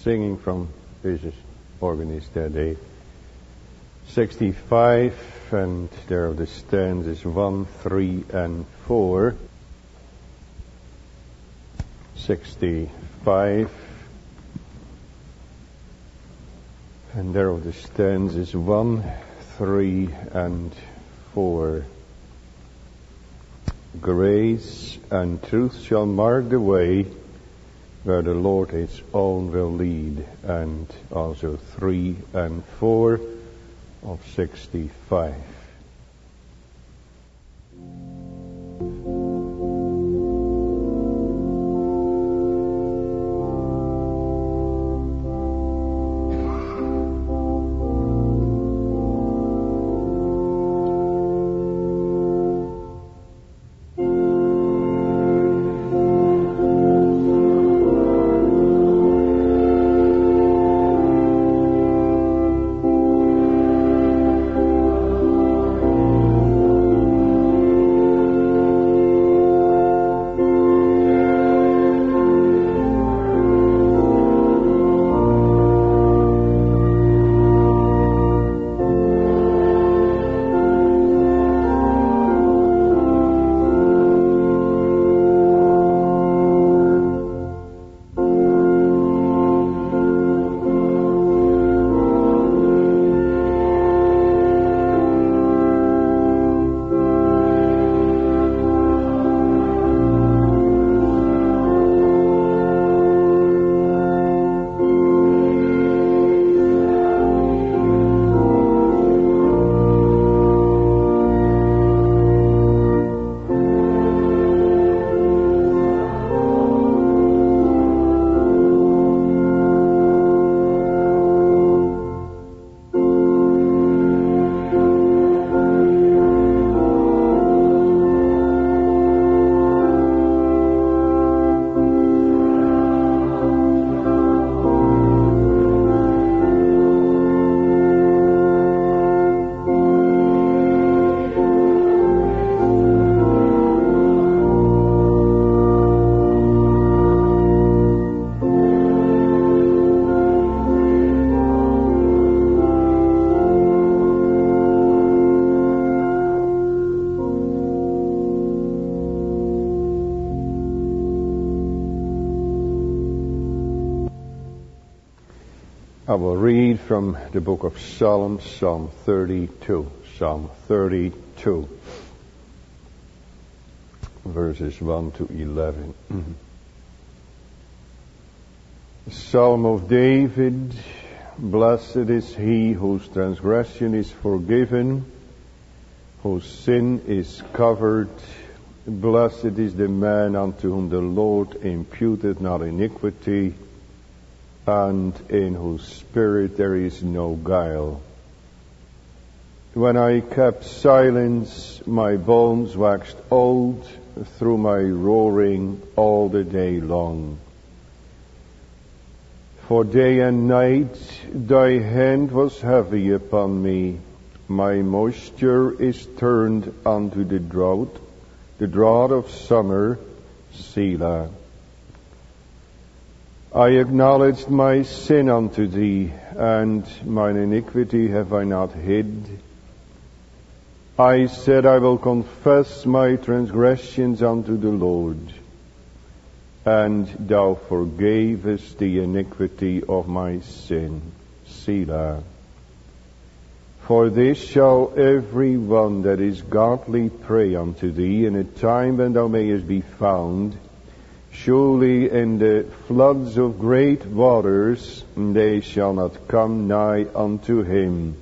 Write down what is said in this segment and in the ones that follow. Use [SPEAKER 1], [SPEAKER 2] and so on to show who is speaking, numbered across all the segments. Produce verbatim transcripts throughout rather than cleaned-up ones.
[SPEAKER 1] singing from Business Organist that day. sixty-five, and there are the stanzas one, three, and four. sixty-five, and there are the stanzas one, three, and four. Grace and truth shall mark the way where the Lord his own will lead, and also three and four of sixty-five. I will read from the book of Psalms, Psalm thirty-two. Psalm thirty-two, verses one to eleven. Mm-hmm. Psalm of David. Blessed is he whose transgression is forgiven, whose sin is covered. Blessed is the man unto whom the Lord imputeth not iniquity, and in whose spirit there is no guile. When I kept silence, my bones waxed old through my roaring all the day long. For day and night thy hand was heavy upon me. My moisture is turned unto the drought, the drought of summer, Selah. I acknowledged my sin unto thee, and mine iniquity have I not hid. I said, I will confess my transgressions unto the Lord, and thou forgavest the iniquity of my sin, Selah. For this shall every one that is godly pray unto thee in a time when thou mayest be found. Surely in the floods of great waters they shall not come nigh unto him.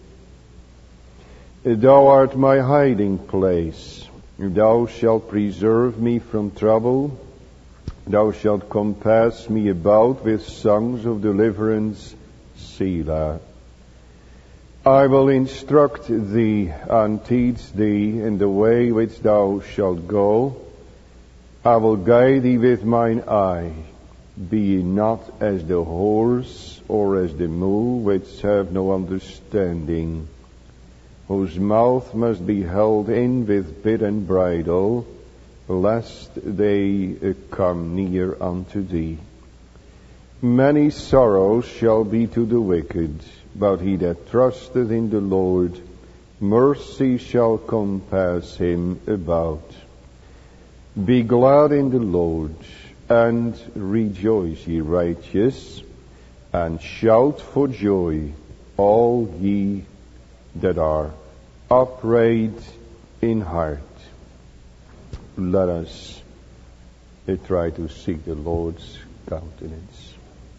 [SPEAKER 1] Thou art my hiding place. Thou shalt preserve me from trouble. Thou shalt compass me about with songs of deliverance, Selah. I will instruct thee and teach thee in the way which thou shalt go. I will guide thee with mine eye. Be ye not as the horse or as the mule, which have no understanding, whose mouth must be held in with bit and bridle, lest they come near unto thee. Many sorrows shall be to the wicked, but he that trusteth in the Lord, mercy shall compass him about. Be glad in the Lord, and rejoice, ye righteous, and shout for joy, all ye that are upright in heart. Let us uh, try to seek the Lord's countenance.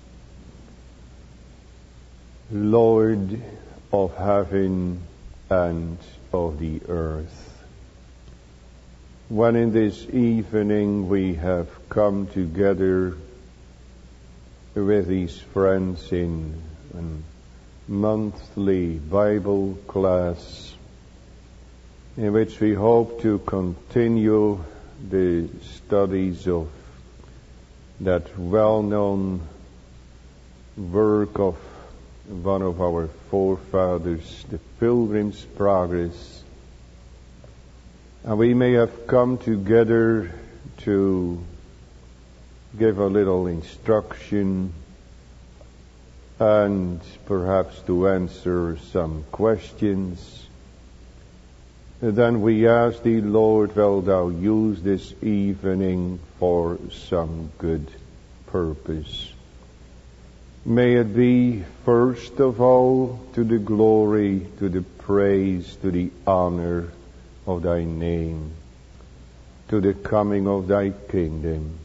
[SPEAKER 1] Lord of heaven and of the earth, when in this evening we have come together with these friends in a monthly Bible class, in which we hope to continue the studies of that well-known work of one of our forefathers, the Pilgrim's Progress. And we may have come together to give a little instruction and perhaps to answer some questions. And then we ask thee, Lord, will thou use this evening for some good purpose. May it be, first of all, to the glory, to the praise, to the honor of thy name, to the coming of thy kingdom.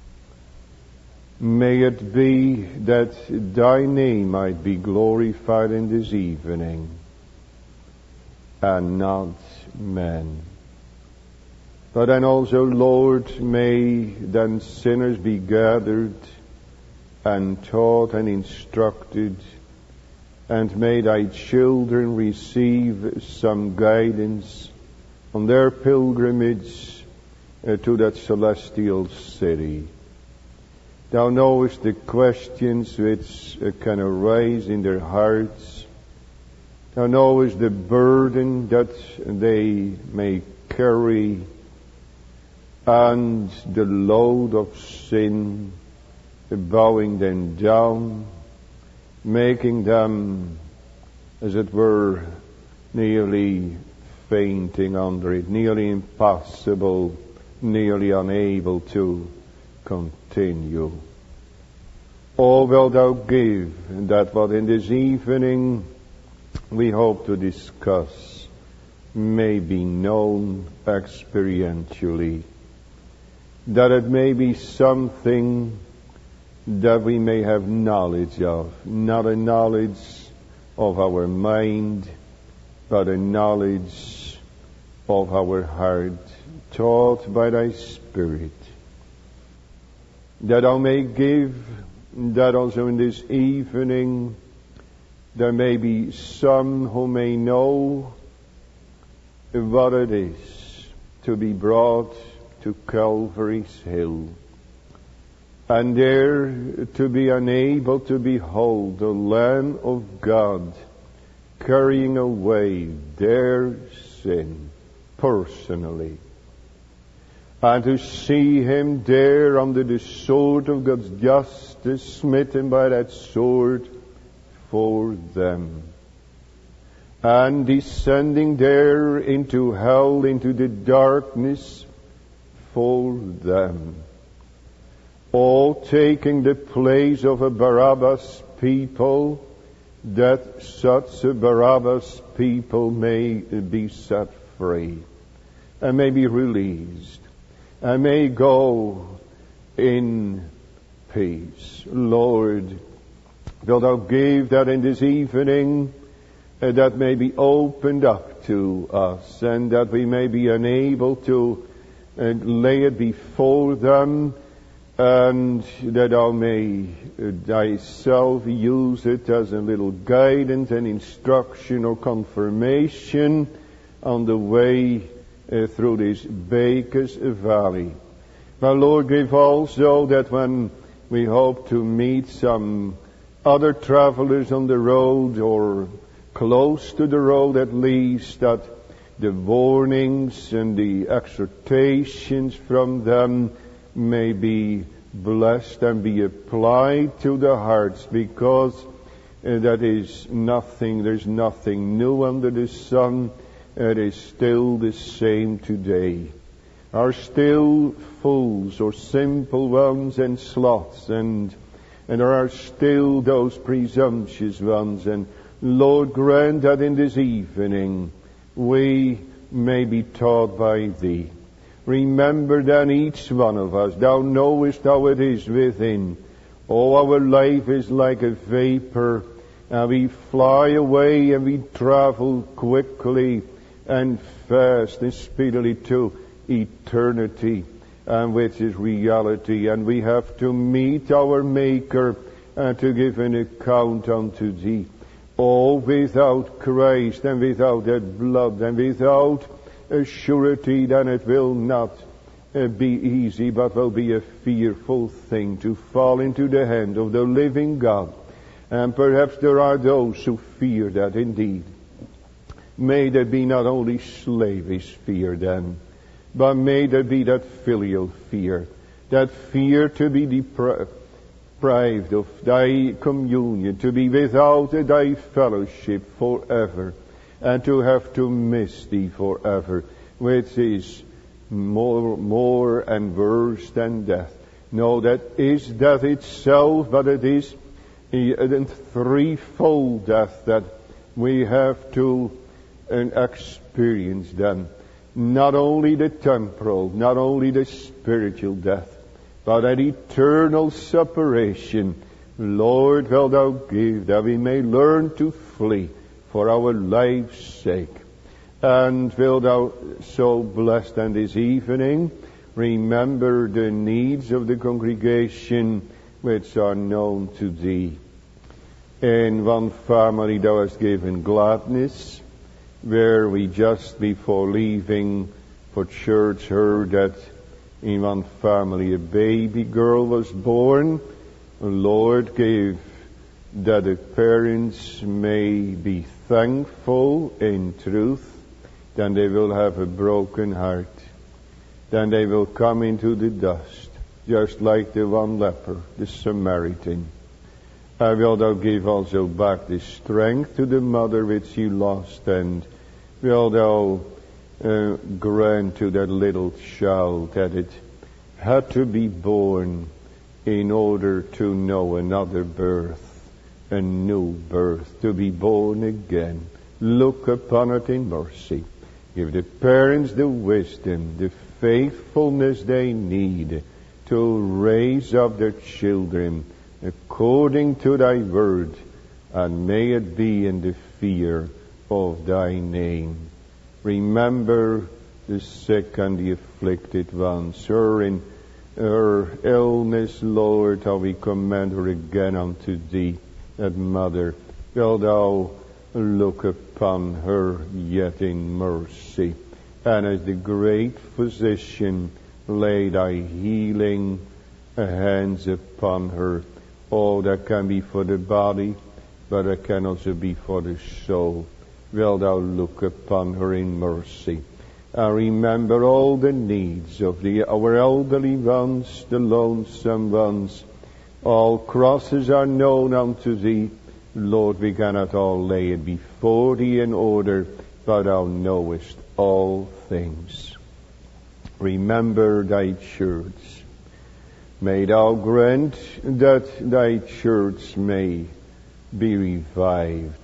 [SPEAKER 1] May it be that thy name might be glorified in this evening, and not men. But then also, Lord, may then sinners be gathered and taught and instructed, and may thy children receive some guidance on their pilgrimage uh, to that celestial city. Thou knowest the questions which uh, can arise in their hearts. Thou knowest the burden that they may carry, and the load of sin bowing them down, making them, as it were, nearly fainting under it, nearly impossible, nearly unable to continue. Oh, wilt thou give that what in this evening we hope to discuss may be known experientially, that it may be something that we may have knowledge of, not a knowledge of our mind, but a knowledge of our heart, taught by thy Spirit. That thou may give, that also in this evening there may be some who may know what it is to be brought to Calvary's Hill, and there to be unable to behold the Lamb of God carrying away their sin personally, and to see him there under the sword of God's justice, smitten by that sword for them, and descending there into hell, into the darkness for them, all taking the place of a Barabbas people, that such a Barabbas people may be set free, and may be released, and may go in peace. Lord, wilt thou give that in this evening uh, that may be opened up to us, and that we may be enabled to uh, lay it before them, and that thou may uh, thyself use it as a little guidance and instruction or confirmation on the way uh, through this Bacchus Valley. Now, Lord, give also that when we hope to meet some other travelers on the road, or close to the road at least, that the warnings and the exhortations from them may be blessed and be applied to the hearts, because uh, that is nothing, there's nothing new under the sun. It is still the same today. Are still fools or simple ones and sloths, and and there are still those presumptuous ones. And Lord, grant that in this evening we may be taught by Thee. Remember then each one of us. Thou knowest how it is within. Oh, our life is like a vapor, and we fly away and we travel quickly and fast and speedily to eternity, and which is reality. And we have to meet our Maker and to give an account unto Thee. Oh, without Christ and without that blood and without a surety, then it will not uh, be easy, but will be a fearful thing to fall into the hand of the living God. And perhaps there are those who fear that indeed. May there be not only slavish fear then, but may there be that filial fear, that fear to be depri- deprived of Thy communion, to be without Thy fellowship forever, and to have to miss Thee forever, which is more, more and worse than death. No, that is death itself, but it is a threefold death that we have to uh, experience then. Not only the temporal, not only the spiritual death, but that eternal separation. Lord, wilt Thou give that we may learn to flee for our life's sake. And wilt Thou so bless then this evening remember the needs of the congregation which are known to Thee. In one family Thou hast given gladness, where we just before leaving for church heard that in one family a baby girl was born. Lord, give that the parents may be thankful in truth, then they will have a broken heart. Then they will come into the dust, just like the one leper, the Samaritan. I will Thou give also back the strength to the mother which she lost, and will Thou uh, grant to that little child that it had to be born in order to know another birth, a new birth, to be born again. Look upon it in mercy. Give the parents the wisdom, the faithfulness they need to raise up their children according to Thy word, and may it be in the fear of Thy name. Remember the sick and the afflicted ones, her in her illness, Lord, how we commend her again unto Thee, that mother. Wilt Thou look upon her yet in mercy, and as the great physician, lay Thy healing hands upon her. Oh, that can be for the body, but it can also be for the soul. Wilt Thou look upon her in mercy, and remember all the needs of the our elderly ones, the lonesome ones. All crosses are known unto Thee. Lord, we cannot all lay it before Thee in order, but Thou knowest all things. Remember Thy church. May Thou grant that Thy church may be revived.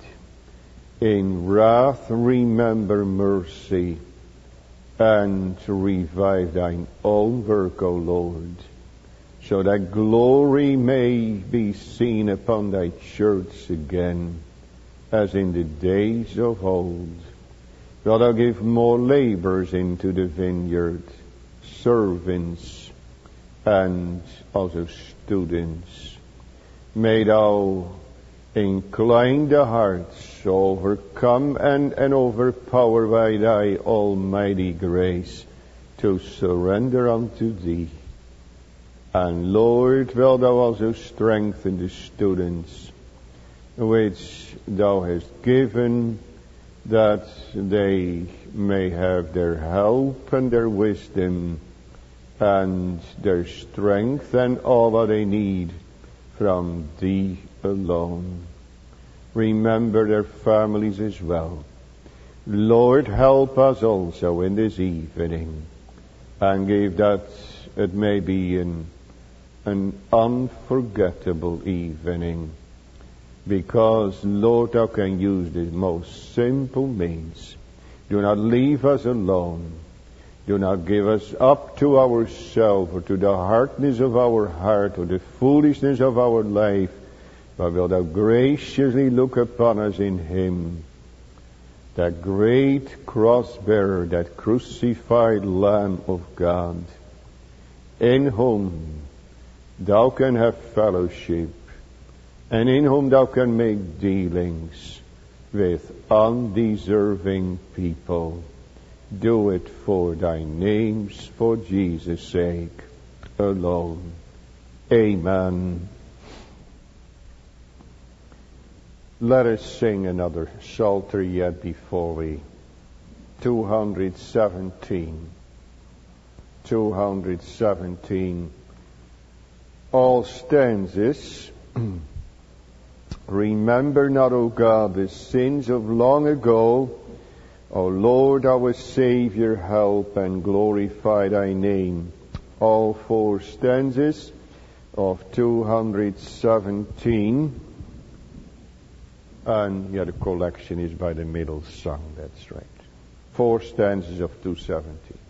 [SPEAKER 1] In wrath remember mercy, and revive Thine own work, O Lord, so that glory may be seen upon Thy church again, as in the days of old. Wilt Thou give more laborers into the vineyard, servants, and also students. May Thou incline the hearts, overcome and, and overpower by Thy almighty grace, to surrender unto Thee. And Lord, wilt Thou also strengthen the students which Thou hast given, that they may have their help and their wisdom and their strength and all that they need from Thee alone. Remember their families as well. Lord, help us also in this evening, and give that it may be an, an unforgettable evening, because, Lord, Thou can use the most simple means. Do not leave us alone. Do not give us up to ourselves or to the hardness of our heart or the foolishness of our life, but will Thou graciously look upon us in Him, that great cross-bearer, that crucified Lamb of God, in whom Thou can have fellowship, and in whom Thou can make dealings with undeserving people. Do it for Thy name's, for Jesus' sake alone. Amen. Let us sing another psalter yet before we. two hundred seventeen. two hundred seventeen. All stanzas. Remember not, O God, the sins of long ago. O Lord, our Savior, help and glorify Thy name. All four stanzas of two hundred seventeen. And yeah, the collection is by the middle song, that's right. Four stanzas of two seventeen.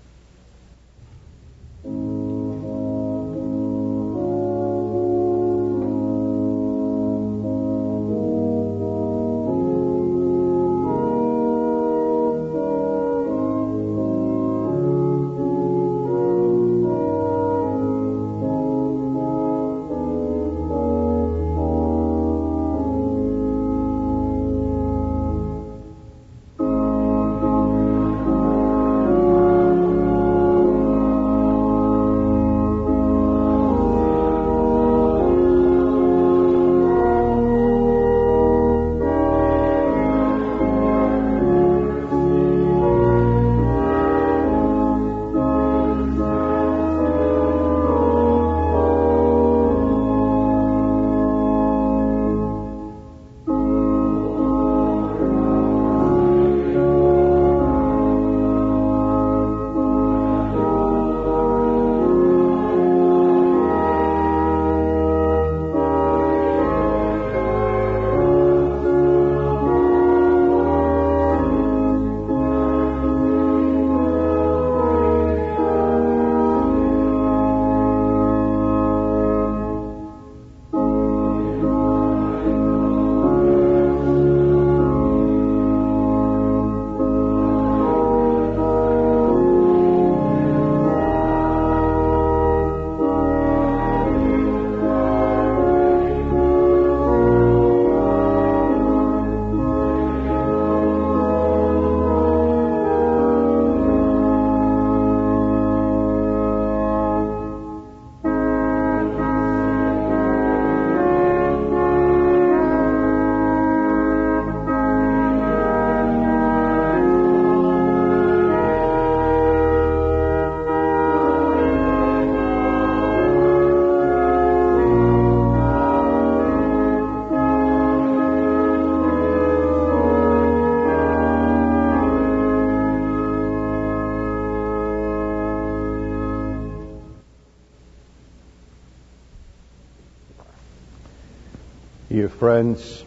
[SPEAKER 1] Dear friends,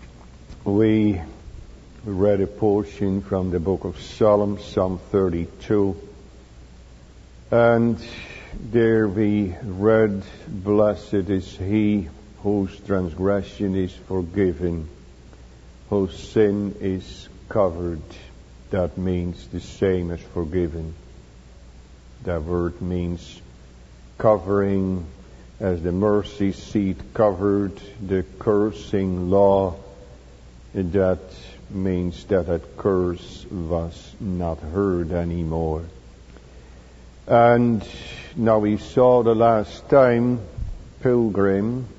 [SPEAKER 1] we read a portion from the book of Psalms, Psalm thirty-two, and there we read, "Blessed is he whose transgression is forgiven, whose sin is covered." That means the same as forgiven. That word means covering, as the mercy seat covered the cursing law. That means that that curse was not heard anymore. And now we saw the last time Pilgrim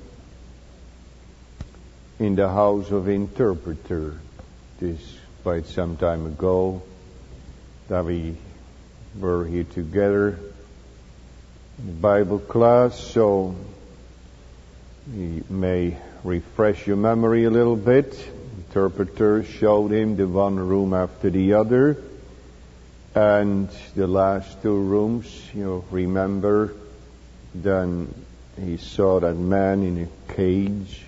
[SPEAKER 1] in the house of interpreter. This quite some time ago that we were here together. Bible class, so he may refresh your memory a little bit. Interpreter showed him the one room after the other, and the last two rooms, you remember, then he saw that man in a cage,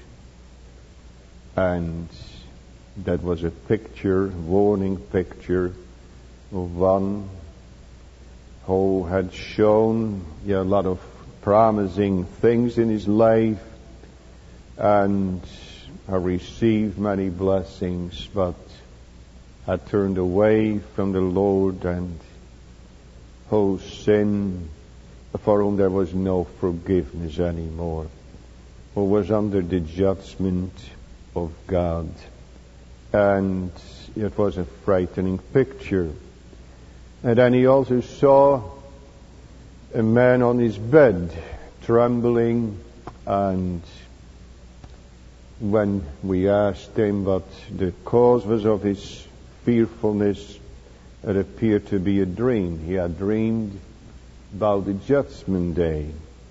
[SPEAKER 1] and that was a picture, warning picture of one who had shown yeah, a lot of promising things in his life and had received many blessings, but had turned away from the Lord, and whose sin, for whom there was no forgiveness anymore, who was under the judgment of God. And it was a frightening picture. And then he also saw a man on his bed, trembling, and when we asked him what the cause was of his fearfulness, it appeared to be a dream. He had dreamed about the judgment day.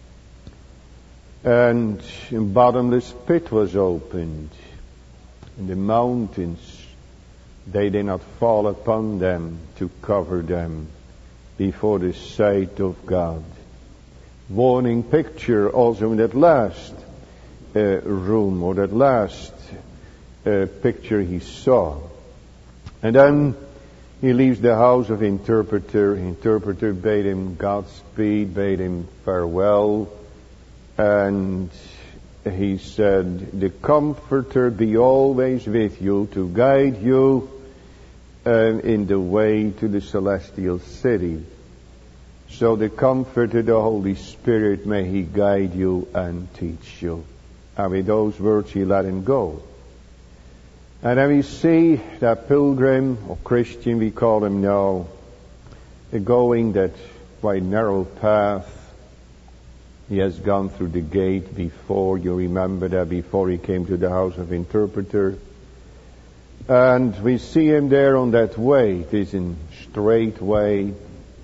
[SPEAKER 1] And a bottomless pit was opened, and the mountains, they did not fall upon them to cover them before the sight of God. Warning picture also in that last uh, room, or that last uh, picture he saw. And then he leaves the house of interpreter. Interpreter bade him Godspeed, bade him farewell, and he said, the Comforter be always with you to guide you uh, in the way to the celestial city. So the Comforter, the Holy Spirit, may he guide you and teach you. And with those words he let him go. And then we see that pilgrim, or Christian we call him now, going that quite narrow path. He has gone through the gate before. You remember that before he came to the house of interpreter. And we see him there on that way. It is a straight way.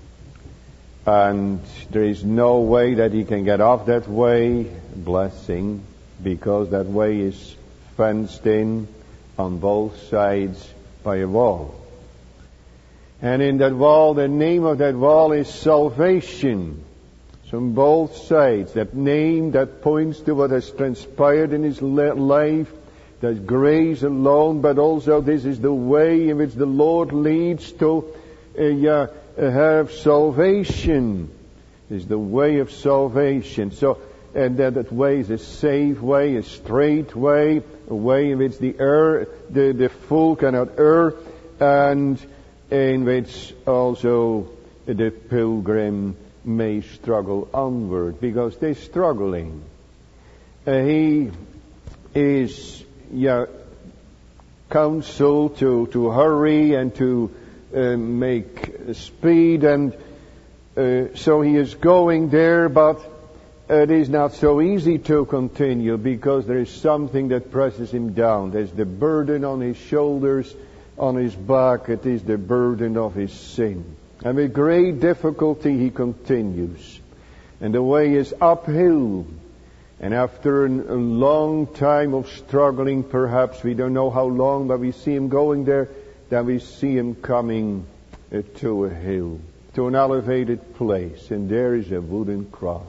[SPEAKER 1] And there is no way that he can get off that way. Blessing. Because that way is fenced in on both sides by a wall. And in that wall, the name of that wall is salvation. So on both sides, that name that points to what has transpired in his life, that grace alone, but also this is the way in which the Lord leads to uh, uh, have salvation. This is the way of salvation. So, and that, that way is a safe way, a straight way, a way in which the err, the, the fool cannot err, and in which also the pilgrim may struggle onward, because they're struggling. Uh, he is yeah, counseled to, to hurry and to uh, make speed, and uh, so he is going there, but it is not so easy to continue, because there is something that presses him down. There's the burden on his shoulders, on his back. It is the burden of his sin. And with great difficulty he continues. And the way is uphill. And after a long time of struggling, perhaps, we don't know how long, but we see him going there, then we see him coming to a hill, to an elevated place. And there is a wooden cross.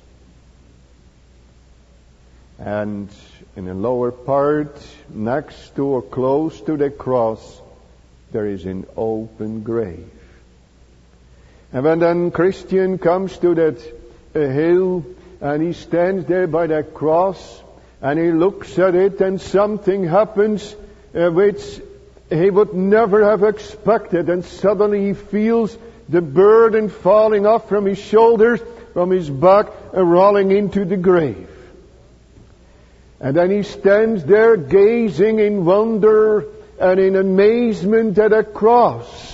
[SPEAKER 1] And in the lower part, next to or close to the cross, there is an open grave. And when then Christian comes to that uh, hill, and he stands there by that cross, and he looks at it, and something happens uh, which he would never have expected, and suddenly he feels the burden falling off from his shoulders, from his back, and rolling into the grave. And then he stands there gazing in wonder and in amazement at a cross.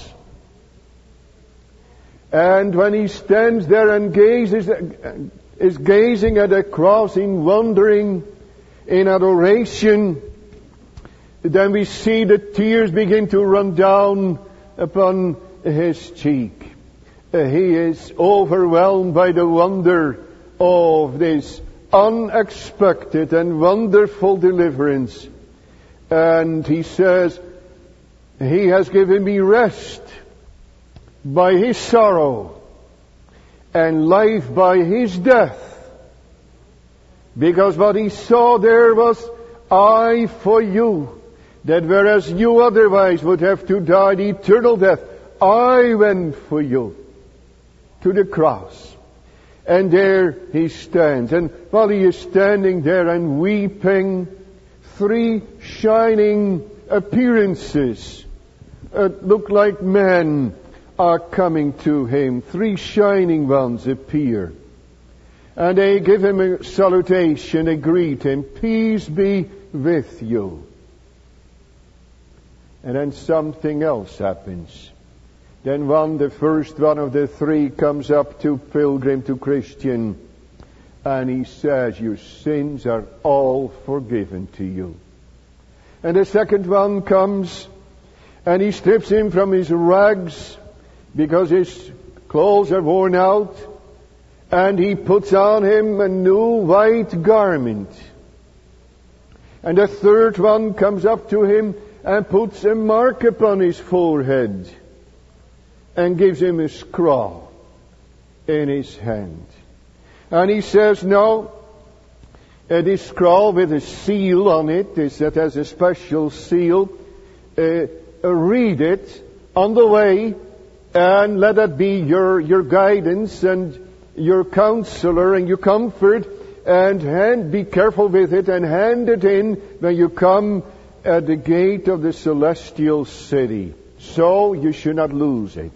[SPEAKER 1] And when he stands there and gazes, is gazing at a cross in wondering, in adoration, then we see the tears begin to run down upon his cheek. uh, he is overwhelmed by the wonder of this unexpected and wonderful deliverance. And he says, he has given me rest by his sorrow and life by his death. Because what he saw there was, I for you, that whereas you otherwise would have to die the eternal death, I went for you to the cross. And there he stands. And while he is standing there and weeping, three shining appearances uh, look like men are coming to him. Three shining ones appear. And they give him a salutation, they greet him, peace be with you. And then something else happens. Then one, the first one of the three, comes up to Pilgrim, to Christian, and he says, your sins are all forgiven to you. And the second one comes, and he strips him from his rags, because his clothes are worn out, and he puts on him a new white garment. And the third one comes up to him and puts a mark upon his forehead and gives him a scroll in his hand. And he says, no, uh, this scroll with a seal on it, this, that has a special seal, uh, uh, read it on the way and let that be your, your guidance and your counselor and your comfort, and hand, be careful with it and hand it in when you come at the gate of the celestial city. So you should not lose it.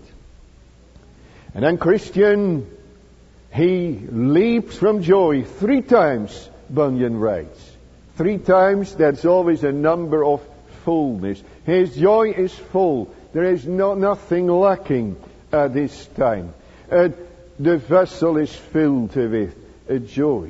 [SPEAKER 1] And then Christian, he leaps from joy three times, Bunyan writes. Three times, that's always a number of fullness. His joy is full. There is no nothing lacking at this time. Uh, the vessel is filled with a joy.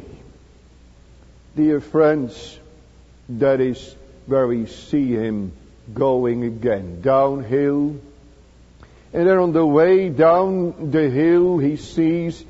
[SPEAKER 1] Dear friends, that is where we see him going again, downhill. And then on the way down the hill, he sees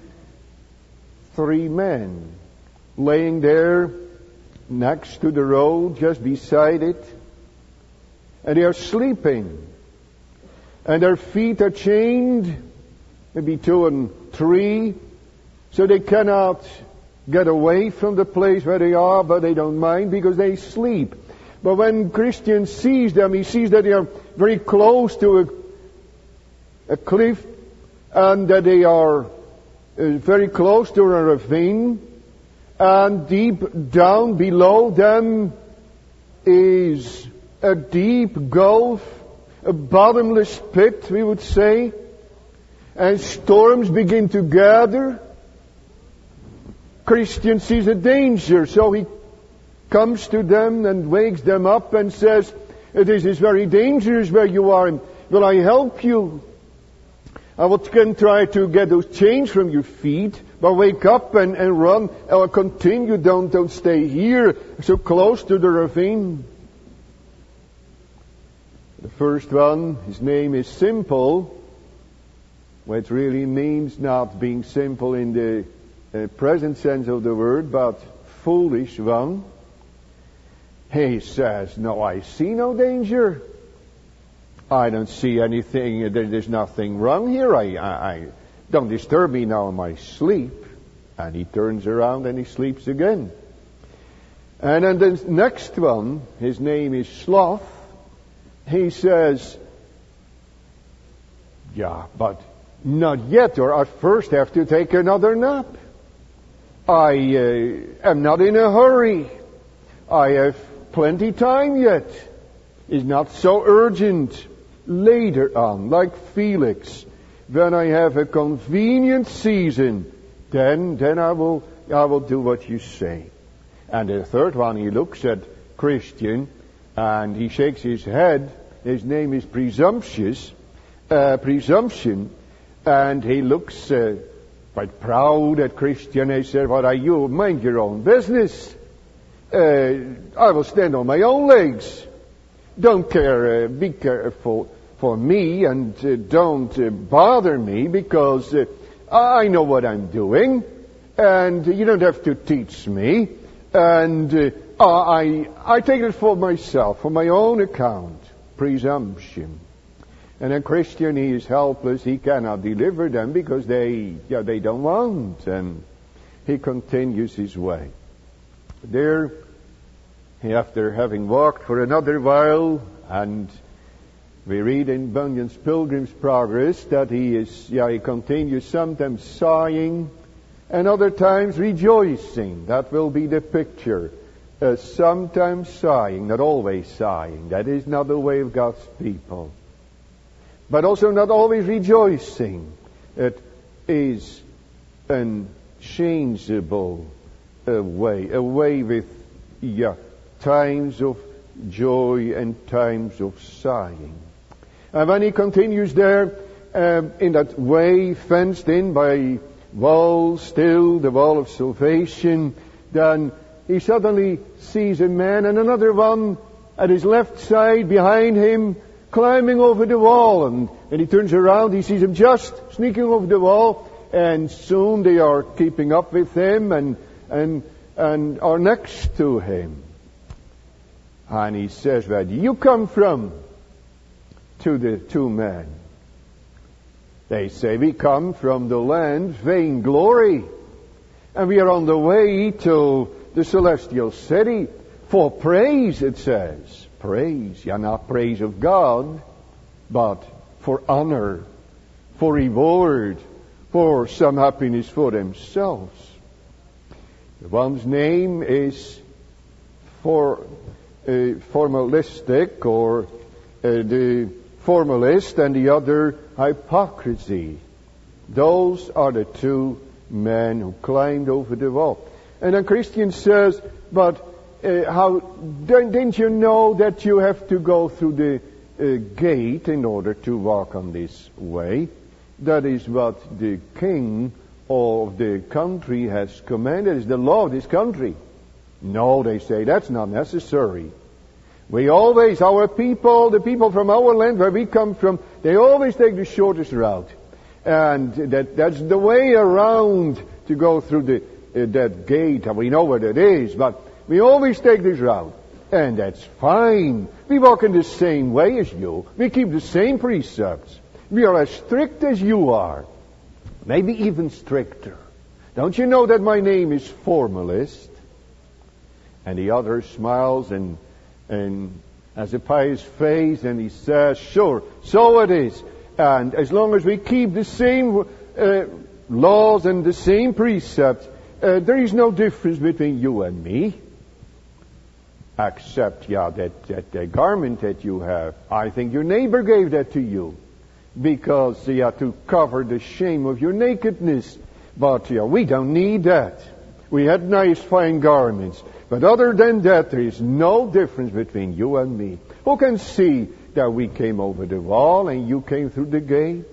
[SPEAKER 1] three men laying there next to the road, just beside it. And they are sleeping. And their feet are chained, maybe two and three, so they cannot get away from the place where they are, but they don't mind because they sleep. But when Christian sees them, he sees that they are very close to a, a cliff, and that they are uh, very close to a ravine, and deep down below them is a deep gulf, a bottomless pit, we would say, and storms begin to gather. Christian sees a danger, so he comes to them and wakes them up and says, "This is very dangerous where you are, and will I help you? I will can try to get those chains from your feet, but wake up and, and run, or continue, don't, don't stay here so close to the ravine." The first one, his name is Simple, which really means not being simple in the uh, present sense of the word, but foolish one. He says, "No, I see no danger. I don't see anything, there's nothing wrong here. I, I, I don't disturb me now in my sleep." And he turns around and he sleeps again. And then the next one, his name is Sloth. He says, "Yeah, but not yet, or I first have to take another nap. I uh, am not in a hurry. I have plenty time yet. It's not so urgent. Later on, like Felix, when I have a convenient season, then then I will I will do what you say." And the third one, he looks at Christian and he shakes his head. His name is Presumptuous, uh, Presumption, and he looks uh, quite proud at Christian. He said, "What are you? Mind your own business. Uh, I will stand on my own legs. Don't care, uh, be careful for me and uh, don't uh, bother me, because uh, I know what I'm doing, and you don't have to teach me, and uh, I, I take it for myself, for my own account. Presumption. And a Christian, he is helpless. He cannot deliver them because they, yeah, they don't want. And he continues his way. There, after having walked for another while, and we read in Bunyan's Pilgrim's Progress that he is, yeah, he continues sometimes sighing, and other times rejoicing. That will be the picture. Uh, sometimes sighing, not always sighing. That is not the way of God's people. But also not always rejoicing. It is an changeable uh, way. A way with, yeah, times of joy and times of sighing. And when he continues there, uh, in that way, fenced in by walls, still the wall of salvation, then he suddenly sees a man and another one at his left side behind him climbing over the wall. And, and he turns around, he sees him just sneaking over the wall, and soon they are keeping up with him and, and, and are next to him. And he says, "Where do you come from?" to the two men. They say, "We come from the land Vainglory, and we are on the way to the celestial city for praise," it says. Praise, yeah, not praise of God, but for honor, for reward, for some happiness for themselves. The one's name is for uh, formalistic, or uh, the formalist, and the other hypocrisy. Those are the two men who climbed over the wall. And a Christian says, "But uh, how didn't you know that you have to go through the uh, gate in order to walk on this way? That is what the king of the country has commanded. It's the law of this country." No, they say, that's not necessary. We always, our people, the people from our land where we come from, they always take the shortest route. And that that's the way around to go through the uh, that gate. And we know what it is, but we always take this route. And that's fine. We walk in the same way as you. We keep the same precepts. We are as strict as you are. Maybe even stricter. Don't you know that my name is Formalist? And the other smiles and and has a pious face, and he says, "Sure, so it is. And as long as we keep the same uh, laws and the same precepts, uh, there is no difference between you and me. Except, yeah, that, that the garment that you have, I think your neighbor gave that to you, because, yeah, to cover the shame of your nakedness. But, yeah, we don't need that. We had nice fine garments. But other than that, there is no difference between you and me. Who can see that we came over the wall and you came through the gate?"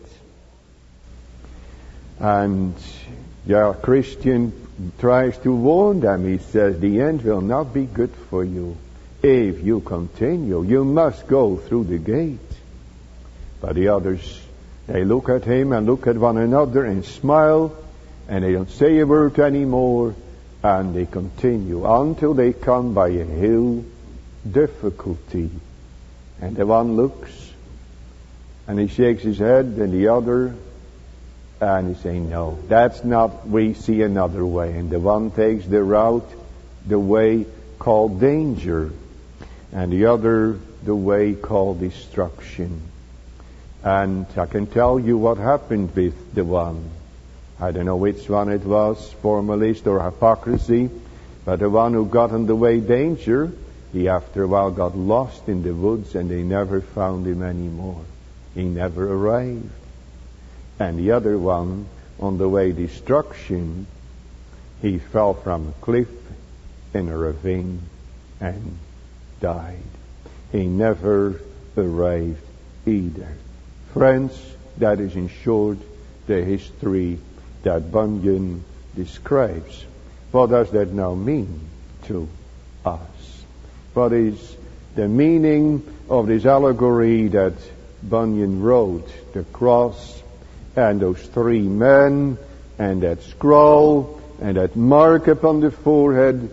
[SPEAKER 1] And, yeah, Christian tries to warn them. He says, the end will not be good for you if you continue. You must go through the gate. But the others, they look at him and look at one another and smile, and they don't say a word anymore. And they continue until they come by a hill, difficulty. And the one looks, and he shakes his head, and the other, and he says, "No, that's not, we see another way." And the one takes the route, the way called danger, and the other, the way called destruction. And I can tell you what happened with the one. I don't know which one it was, formalist or hypocrisy, but the one who got on the way danger, he after a while got lost in the woods, and they never found him anymore. He never arrived. And the other one, on the way destruction, he fell from a cliff in a ravine and died. He never arrived either. Friends, that is in short the history that Bunyan describes. What does that now mean to us? What is the meaning of this allegory that Bunyan wrote, the cross, and those three men, and that scroll, and that mark upon the forehead.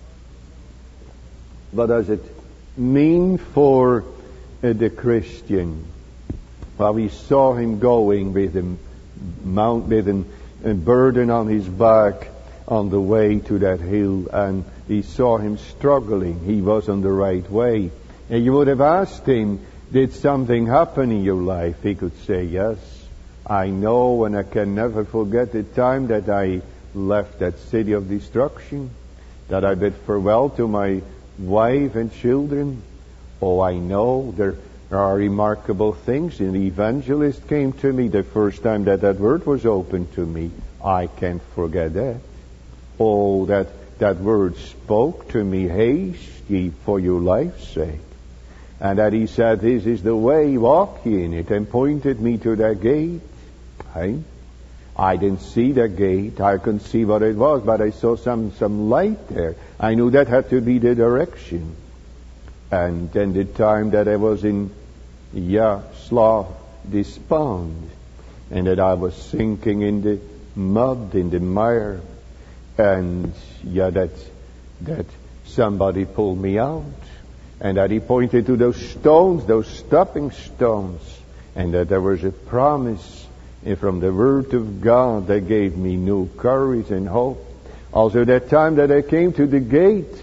[SPEAKER 1] What does it mean for uh, the Christian? Well, we saw him going with a mount, with an, a burden on his back on the way to that hill, and he saw him struggling. He was on the right way. And you would have asked him, did something happen in your life? He could say, yes, I know, and I can never forget the time that I left that city of destruction, that I bid farewell to my wife and children. Oh, I know there are remarkable things. And the evangelist came to me the first time that that word was opened to me. I can't forget that. Oh, that, that word spoke to me, haste ye for your life's sake. And that he said, this is the way, walk ye in it, and pointed me to that gate. Hey? I didn't see the gate. I couldn't see what it was, but I saw some, some light there. I knew that had to be the direction. And then the time that I was in, yeah, sloth, despond, and that I was sinking in the mud, in the mire, and yeah, that, that somebody pulled me out. And that he pointed to those stones, those stepping stones, and that there was a promise from the Word of God that gave me new courage and hope. Also that time that I came to the gate,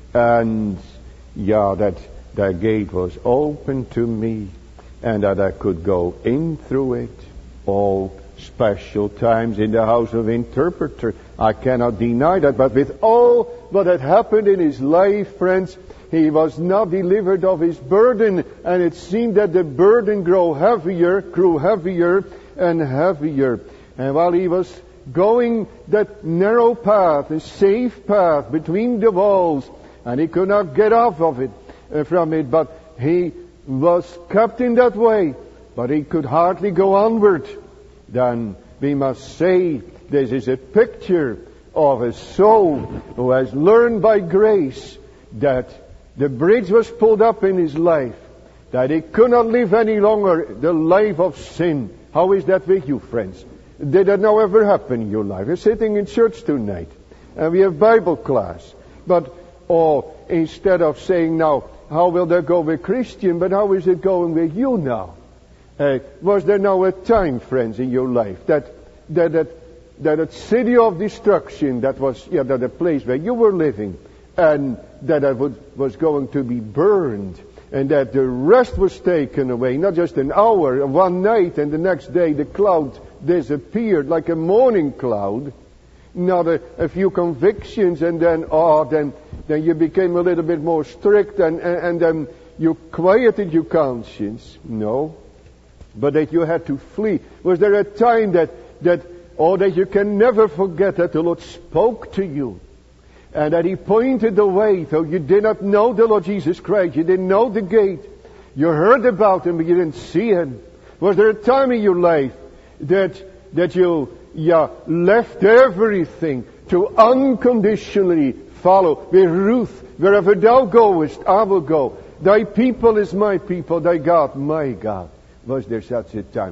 [SPEAKER 1] and yeah, that that gate was open to me, and that I could go in through it. All special times in the house of interpreter, I cannot deny that, but with all what had happened in his life, friends, he was not delivered of his burden, and it seemed that the burden grew heavier, grew heavier and heavier. And while he was going that narrow path, a safe path between the walls, and he could not get off of it, uh, from it, but he was kept in that way, but he could hardly go onward. Then we must say this is a picture of a soul who has learned by grace that the bridge was pulled up in his life, that he could not live any longer the life of sin. How is that with you, friends? Did that now ever happen in your life? You're sitting in church tonight, and we have Bible class. But, oh, instead of saying now, how will that go with Christian, but how is it going with you now? Uh, was there now a time, friends, in your life that that that that a city of destruction that was yeah that a place where you were living, and that it would, was going to be burned, and that the rest was taken away, not just an hour, one night, and the next day the cloud disappeared like a morning cloud, not a, a few convictions, and then oh then then you became a little bit more strict, and and, and then you quieted your conscience. No, but that you had to flee. Was there a time that that oh that you can never forget that the Lord spoke to you, and that He pointed the way, though you did not know the Lord Jesus Christ, you didn't know the gate, you heard about Him, but you didn't see Him? Was there a time in your life that that you yeah left everything to unconditionally follow? With Ruth, wherever thou goest, I will go. Thy people is my people, thy God my God. Was there such a time?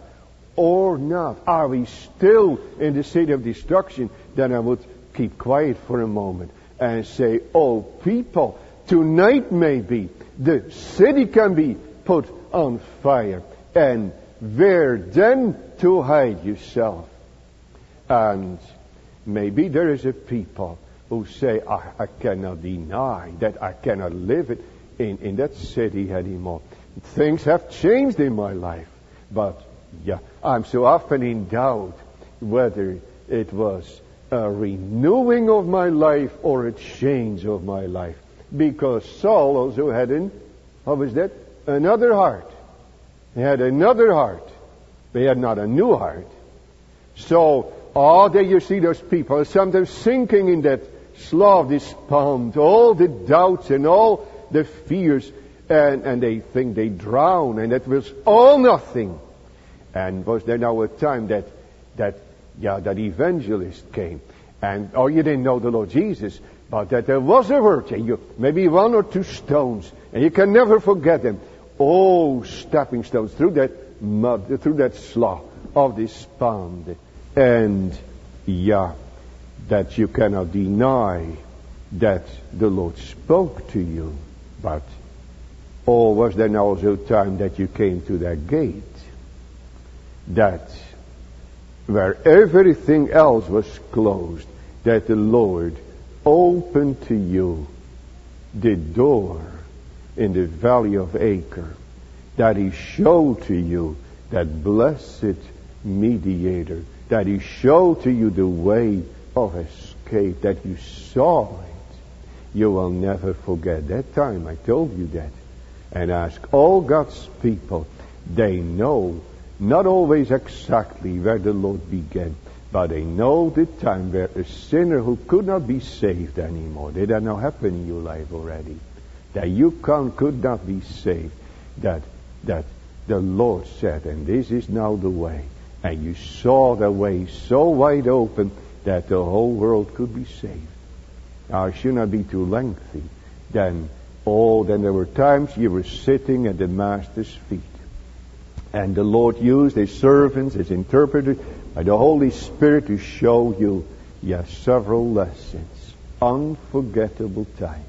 [SPEAKER 1] Or not? Are we still in the city of destruction? Then I would keep quiet for a moment and say, oh people, tonight maybe the city can be put on fire. And where then to hide yourself? And maybe there is a people who say, I, I cannot deny that I cannot live it in, in that city anymore. Things have changed in my life. But, yeah, I'm so often in doubt whether it was a renewing of my life or a change of my life. Because Saul also had an, how was that? Another heart. He had another heart. They had not a new heart. So, oh, there you see those people sometimes sinking in that slough, this pond, all the doubts and all the fears, and, and they think they drown, and that was all nothing. And was there now a time that, that, yeah, that evangelist came, and, oh, you didn't know the Lord Jesus, but that there was a word, and you, maybe one or two stones, and you can never forget them. oh, stepping stones through that mud, through that slough of despond. And yeah, that you cannot deny that the Lord spoke to you. But or was there also time that you came to that gate, that where everything else was closed, that the Lord opened to you the door in the valley of Acre, that He showed to you that blessed mediator, that He showed to you the way of escape, that you saw it. You will never forget that time. I told you that. And ask all God's people. They know not always exactly where the Lord began, but they know the time where a sinner who could not be saved anymore. Did that now happen in your life already? That you can, could not be saved. That that the Lord said, and this is now the way. And you saw the way so wide open that the whole world could be saved. Now, it should not be too lengthy. Then, oh, then there were times you were sitting at the Master's feet. And the Lord used His servants, His interpreters, by the Holy Spirit to show you, yes, several lessons. Unforgettable time.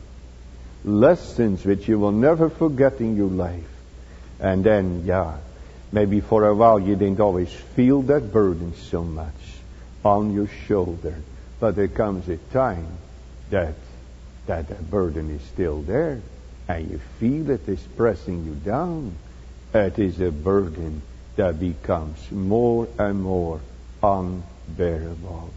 [SPEAKER 1] Lessons which you will never forget in your life. And then, yeah, maybe for a while you didn't always feel that burden so much on your shoulder. But there comes a time that that, that burden is still there. And you feel it is pressing you down. It is a burden that becomes more and more unbearable.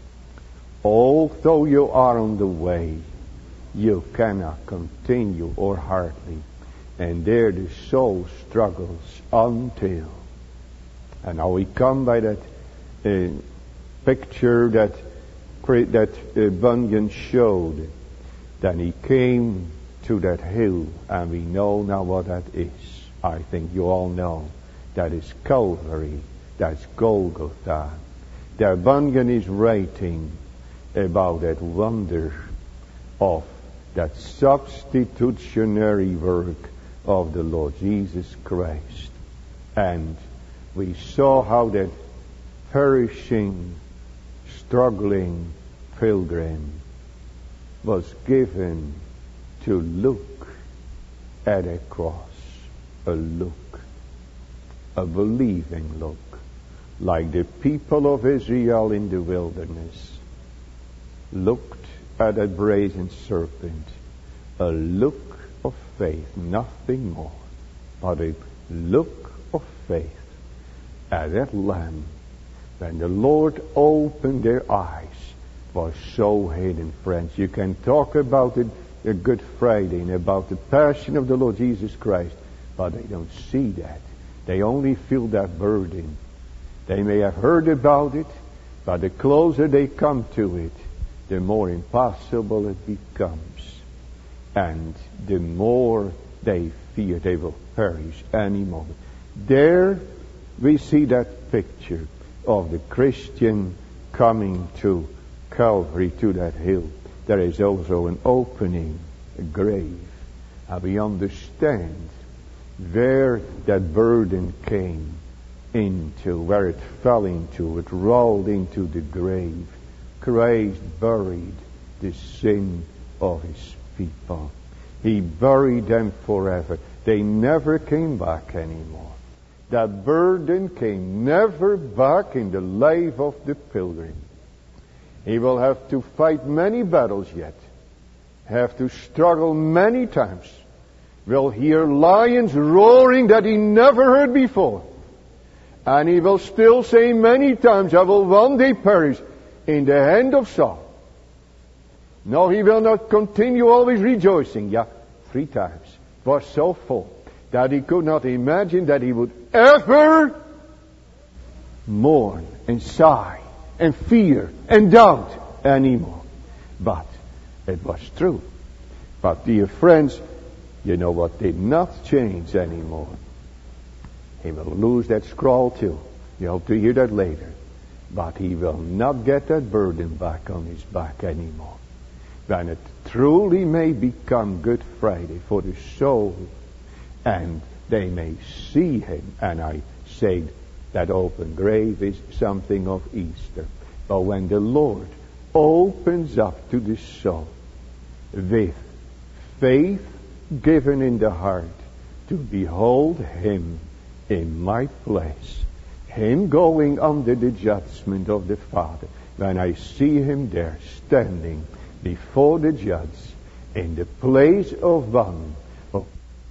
[SPEAKER 1] Although you are on the way, you cannot continue or hardly. And there the soul struggles until. And now we come by that uh, picture that that uh, Bunyan showed. Then he came to that hill, and we know now what that is. I think you all know. That is Calvary. That's Golgotha. There Bunyan is writing about that wonder of that substitutionary work of the Lord Jesus Christ. And we saw how that perishing, struggling pilgrim was given to look at a cross. A look. A believing look. Like the people of Israel in the wilderness looked at a brazen serpent. A look of faith, nothing more, but a look of faith at that lamb. When the Lord opened their eyes, was so hidden, friends. You can talk about it a Good Friday and about the passion of the Lord Jesus Christ, but they don't see that. They only feel that burden. They may have heard about it, but the closer they come to it, the more impossible it becomes. And the more they fear they will perish any moment. There we see that picture of the Christian coming to Calvary, to that hill. There is also an opening, a grave. And we understand where that burden came into, where it fell into, it rolled into the grave. Christ buried the sin of His people. He buried them forever. They never came back anymore. That burden came never back in the life of the pilgrim. He will have to fight many battles yet. Have to struggle many times. Will hear lions roaring that he never heard before. And he will still say many times, I will one day perish in the hand of Saul. No, he will not continue always rejoicing. Yeah, three times. It was so full that he could not imagine that he would ever mourn and sigh and fear and doubt anymore. But it was true. But dear friends, you know what did not change anymore? He will lose that scroll too. You hope to hear that later. But he will not get that burden back on his back anymore. When it truly may become Good Friday for the soul, and they may see him. And I say that open grave is something of Easter. But when the Lord opens up to the soul with faith given in the heart to behold him in my place, him going under the judgment of the Father, when I see him there standing before the judge in the place of one of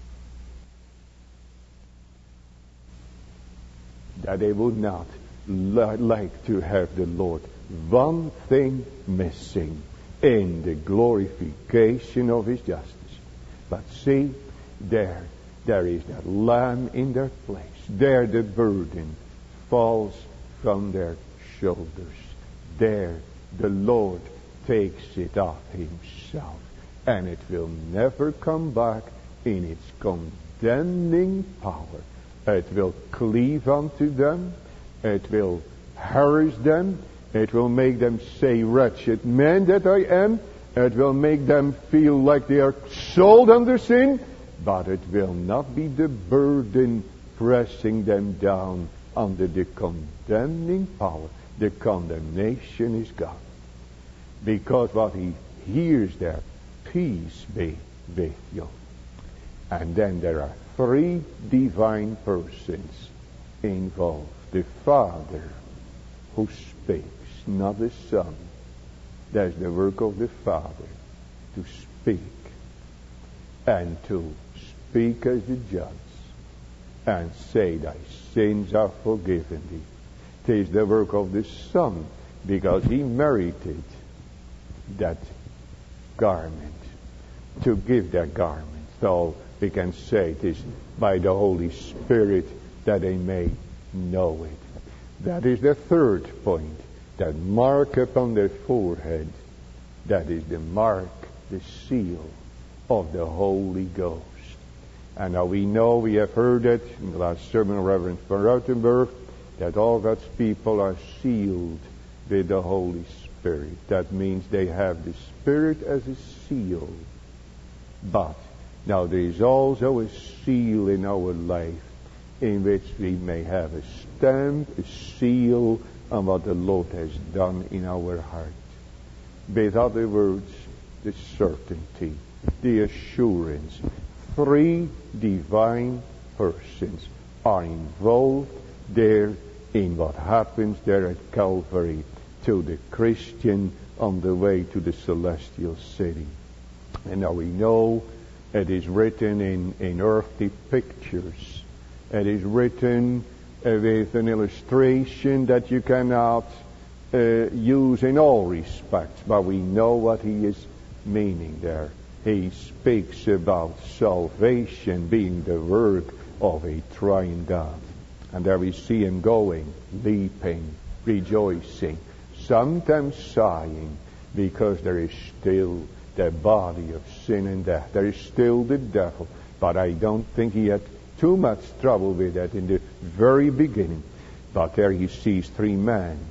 [SPEAKER 1] that they would not li- like to have the Lord one thing missing in the glorification of his justice. But see, there, there is that lamb in their place. There the burden falls from their shoulders. There the Lord takes it off himself. And it will never come back in its condemning power. It will cleave unto them. It will harass them. It will make them say, wretched man that I am. It will make them feel like they are sold under sin. But it will not be the burden pressing them down under the condemning power. The condemnation is gone. Because what he hears there, peace be with you. And then there are three divine persons involved. The Father who speaks, not the Son. That's the work of the Father, to speak. And to speak as the judge. And say, thy sins are forgiven thee. It is the work of the Son, because he merited that garment, to give that garment. So we can say it is by the Holy Spirit that they may know it. That is the third point. That mark upon their forehead, that is the mark, the seal of the Holy Ghost. And now we know, we have heard it in the last sermon of Reverend von Rautenberg, that all God's people are sealed with the Holy Spirit. That means they have the Spirit as a seal. But now there is also a seal in our life in which we may have a stamp, a seal on what the Lord has done in our heart. With other words, the certainty, the assurance. Three divine persons are involved there in what happens there at Calvary to the Christian on the way to the celestial city. And now we know it is written in, in earthly pictures. It is written uh, with an illustration that you cannot uh, use in all respects, but we know what he is meaning there. He speaks about salvation being the work of a triune God. And there we see him going, leaping, rejoicing, sometimes sighing, because there is still the body of sin and death. There is still the devil. But I don't think he had too much trouble with that in the very beginning. But there he sees three men.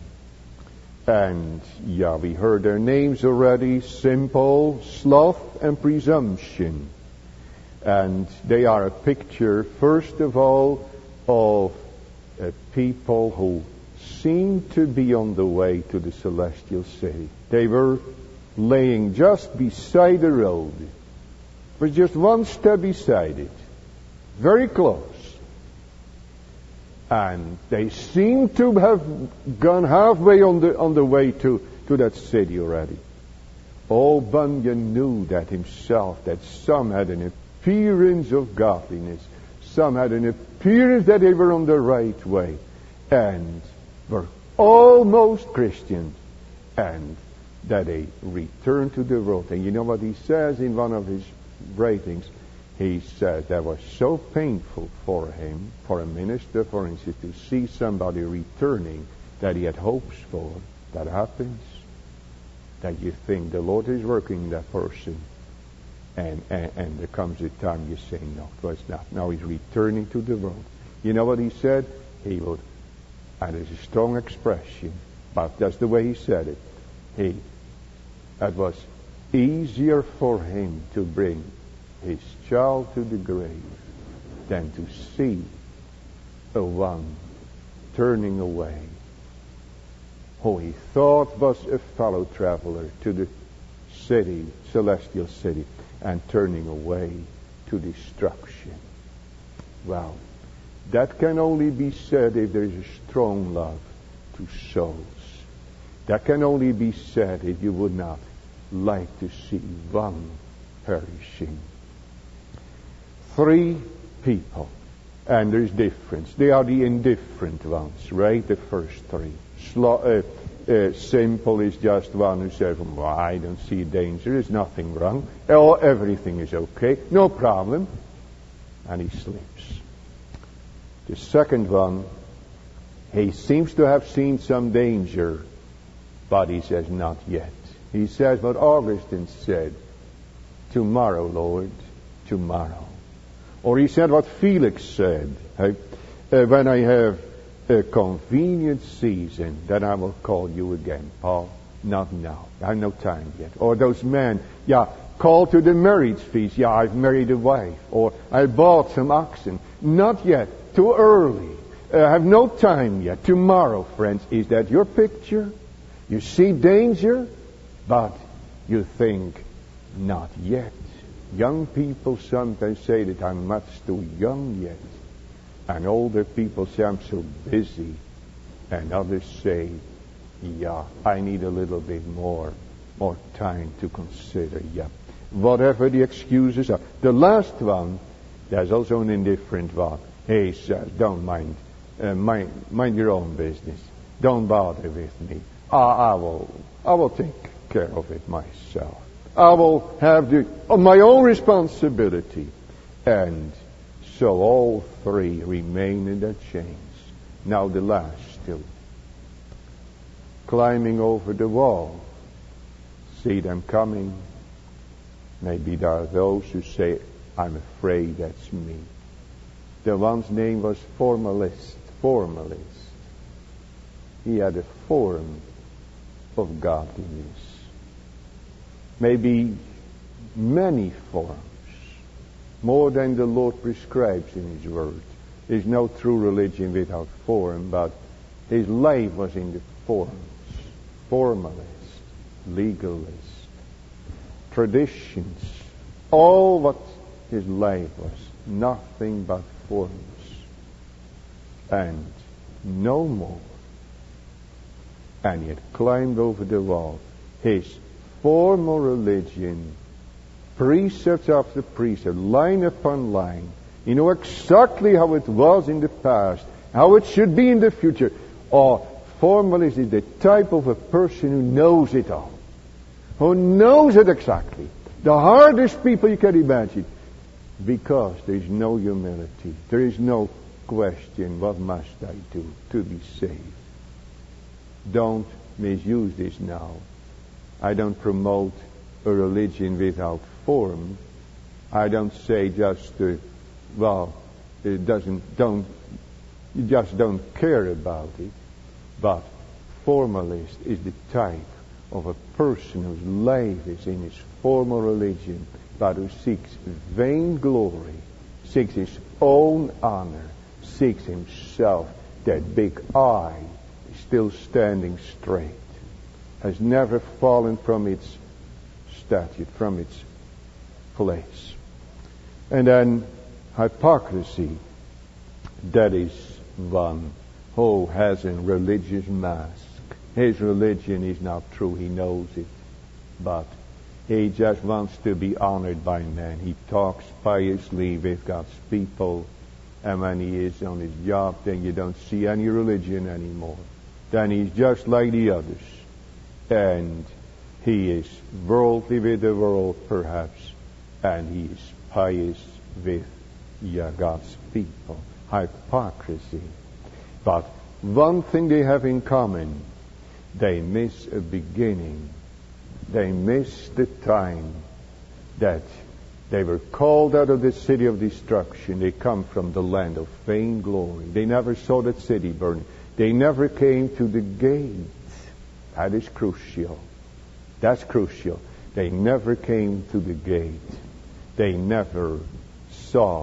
[SPEAKER 1] And, yeah, we heard their names already. Simple, sloth, and presumption. And they are a picture, first of all, of uh, people who seemed to be on the way to the celestial city. They were laying just beside the road. It was just one step beside it. Very close. And they seem to have gone halfway on the on the way to, to that city already. Old Bunyan knew that himself, that some had an appearance of godliness. Some had an appearance that they were on the right way. And were almost Christians. And that they returned to the road. And you know what he says in one of his writings? He said that was so painful for him, for a minister, for instance, to see somebody returning that he had hopes for. That happens. That you think the Lord is working in that person. And, and, and there comes a time you say, no, it was not. Now he's returning to the road. You know what he said? He would, and it's a strong expression, but that's the way he said it. He, it was easier for him to bring his child to the grave than to see a one turning away who he thought was a fellow traveler to the city, celestial city, and turning away to destruction. Well, that can only be said if there is a strong love to souls. That can only be said if you would not like to see one perishing. Three people, and there's difference. They are the indifferent ones, right? The first three. Slo- uh, uh, simple is just one who says, well, I don't see danger, there's nothing wrong, oh, everything is okay, no problem, and he sleeps. The second one, he seems to have seen some danger, but he says, not yet. He says what Augustine said, tomorrow, Lord, tomorrow. Or he said what Felix said, uh, uh, when I have a convenient season, then I will call you again. Paul, not now. I have no time yet. Or those men, yeah, call to the marriage feast. Yeah, I've married a wife. Or I bought some oxen. Not yet. Too early. I uh, have no time yet. Tomorrow, friends. Is that your picture? You see danger, but you think, not yet. Young people sometimes say that I'm much too young yet. And older people say I'm so busy. And others say, yeah, I need a little bit more, more time to consider. Yeah, whatever the excuses are. The last one, there's also an indifferent one. He says, don't mind, uh, mind, mind your own business. Don't bother with me. I, I will, I will take care of it myself. I will have the, of my own responsibility. And so all three remain in their chains. Now the last two. Climbing over the wall. See them coming. Maybe there are those who say, I'm afraid that's me. The one's name was Formalist. Formalist. He had a form of godliness. Maybe many forms. More than the Lord prescribes in His Word. There's no true religion without form, but his life was in the forms. Formalist, legalist, traditions. All what his life was. Nothing but forms. And no more. And he had climbed over the wall. His formal religion, precept after precept, line upon line. You know exactly how it was in the past, how it should be in the future. Or formalist is the type of a person who knows it all, who knows it exactly. The hardest people you can imagine, because there is no humility. There is no question, what must I do to be saved? Don't misuse this now. I don't promote a religion without form. I don't say just, uh, well, it doesn't, don't, you just don't care about it. But formalist is the type of a person whose life is in his formal religion, but who seeks vain glory, seeks his own honor, seeks himself. That big I is still standing straight, has never fallen from its statute, from its place. And then hypocrisy, that is one who has a religious mask. His religion is not true, he knows it, but he just wants to be honored by men. He talks piously with God's people, and when he is on his job, then you don't see any religion anymore. Then he's just like the others. And he is worldly with the world, perhaps, and he is pious with yeah, God's people. Hypocrisy. But one thing they have in common, they miss a beginning. They miss the time that they were called out of the city of destruction. They come from the land of vain glory. They never saw that city burning. They never came to the gate. That is crucial. That's crucial. They never came to the gate. They never saw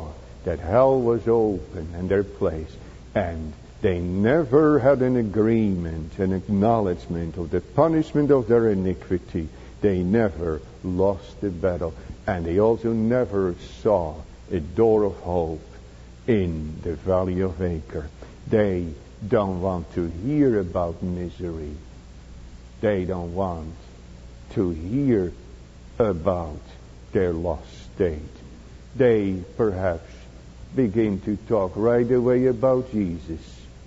[SPEAKER 1] that hell was open in their place, and they never had an agreement, an acknowledgement of the punishment of their iniquity. They never lost the battle, and they also never saw a door of hope in the valley of Acre. They don't want to hear about misery. They don't want to hear about their lost state. They perhaps begin to talk right away about Jesus.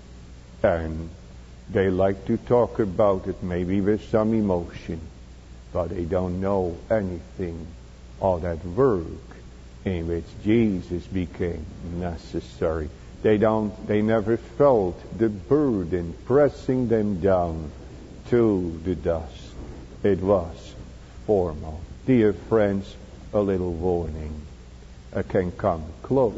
[SPEAKER 1] And they like to talk about it maybe with some emotion, but they don't know anything of that work in which Jesus became necessary. They don't, they never felt the burden pressing them down to the dust. It was formal. Dear friends, a little warning uh, can come close,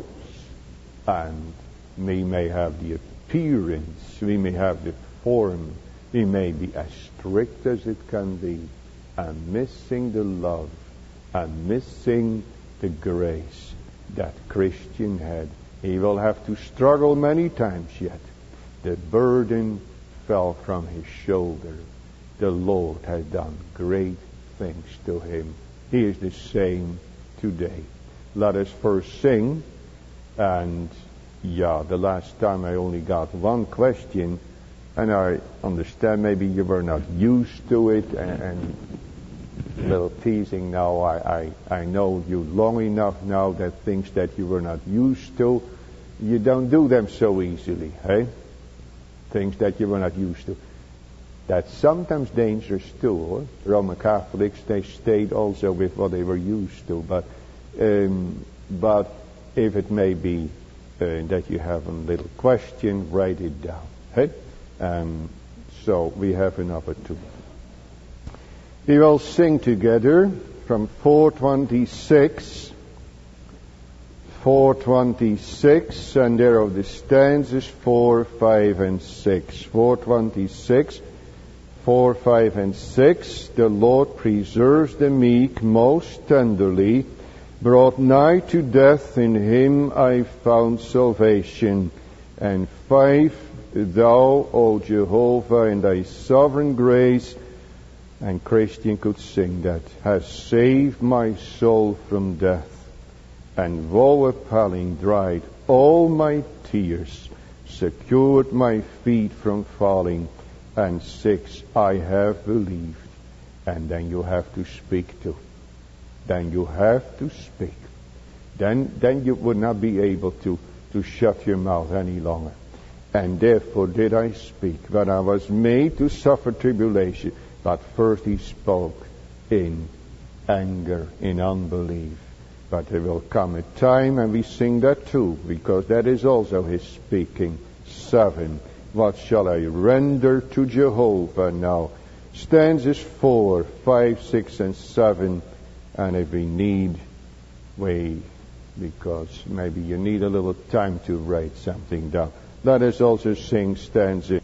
[SPEAKER 1] and we may have the appearance, we may have the form, we may be as strict as it can be, and missing the love, and missing the grace that Christian had. He will have to struggle many times yet. The burden fell from his shoulder. The Lord had done great things to him. He is the same today. Let us first sing. And yeah, the last time I only got one question, and I understand maybe you were not used to it, and, and a little teasing now. I, I, I know you long enough now that things that you were not used to, you don't do them so easily, hey? Things that you were not used to. That's sometimes dangerous too. Huh? Roman Catholics, they stayed also with what they were used to. But um, but if it may be uh, that you have a little question, write it down. Hey? Um, so we have an opportunity. We will sing together from four twenty-six, four twenty-six, and there are the stanzas four, five, and six. four twenty-six, four, five, and six. The Lord preserves the meek most tenderly. Brought nigh to death, in him I found salvation. And five, thou, O Jehovah, in thy sovereign grace, and Christian could sing that, has saved my soul from death, and woe appalling dried all my tears, secured my feet from falling. And six, I have believed. And then you have to speak too. Then you have to speak. Then then you would not be able to, to shut your mouth any longer. And therefore did I speak, but I was made to suffer tribulation. But first he spoke in anger, in unbelief. But there will come a time, and we sing that too, because that is also his speaking. Seven, what shall I render to Jehovah now? Stanzas four, five, six, and seven. And if we need, we, because maybe you need a little time to write something down. Let us also sing stanza.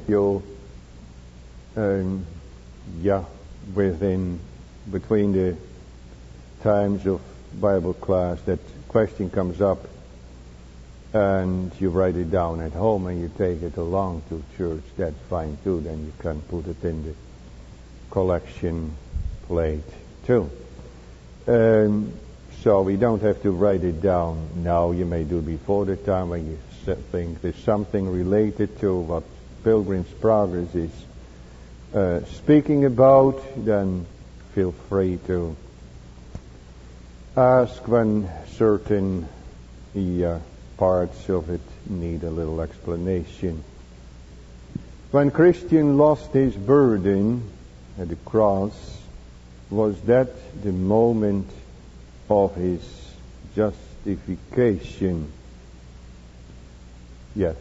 [SPEAKER 1] you, um, yeah, within, between the times of Bible class, that question comes up, and you write it down at home and you take it along to church, that's fine too. Then you can put it in the collection plate too. Um, so we don't have to write it down now. You may do it before the time when you think there's something related to what Pilgrim's Progress is uh, speaking about, then feel free to ask when certain uh, parts of it need a little explanation. When Christian lost his burden at the cross, was that the moment of his justification? Yes.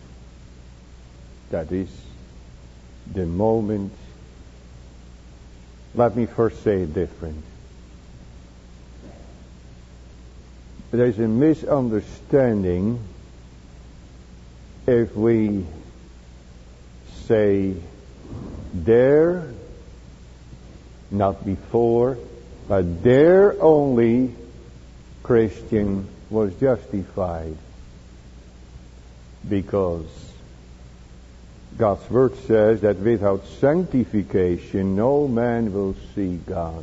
[SPEAKER 1] That is the moment. Let me first say it different. There's a misunderstanding if we say there, not before, but there only Christian was justified, because God's Word says that without sanctification no man will see God.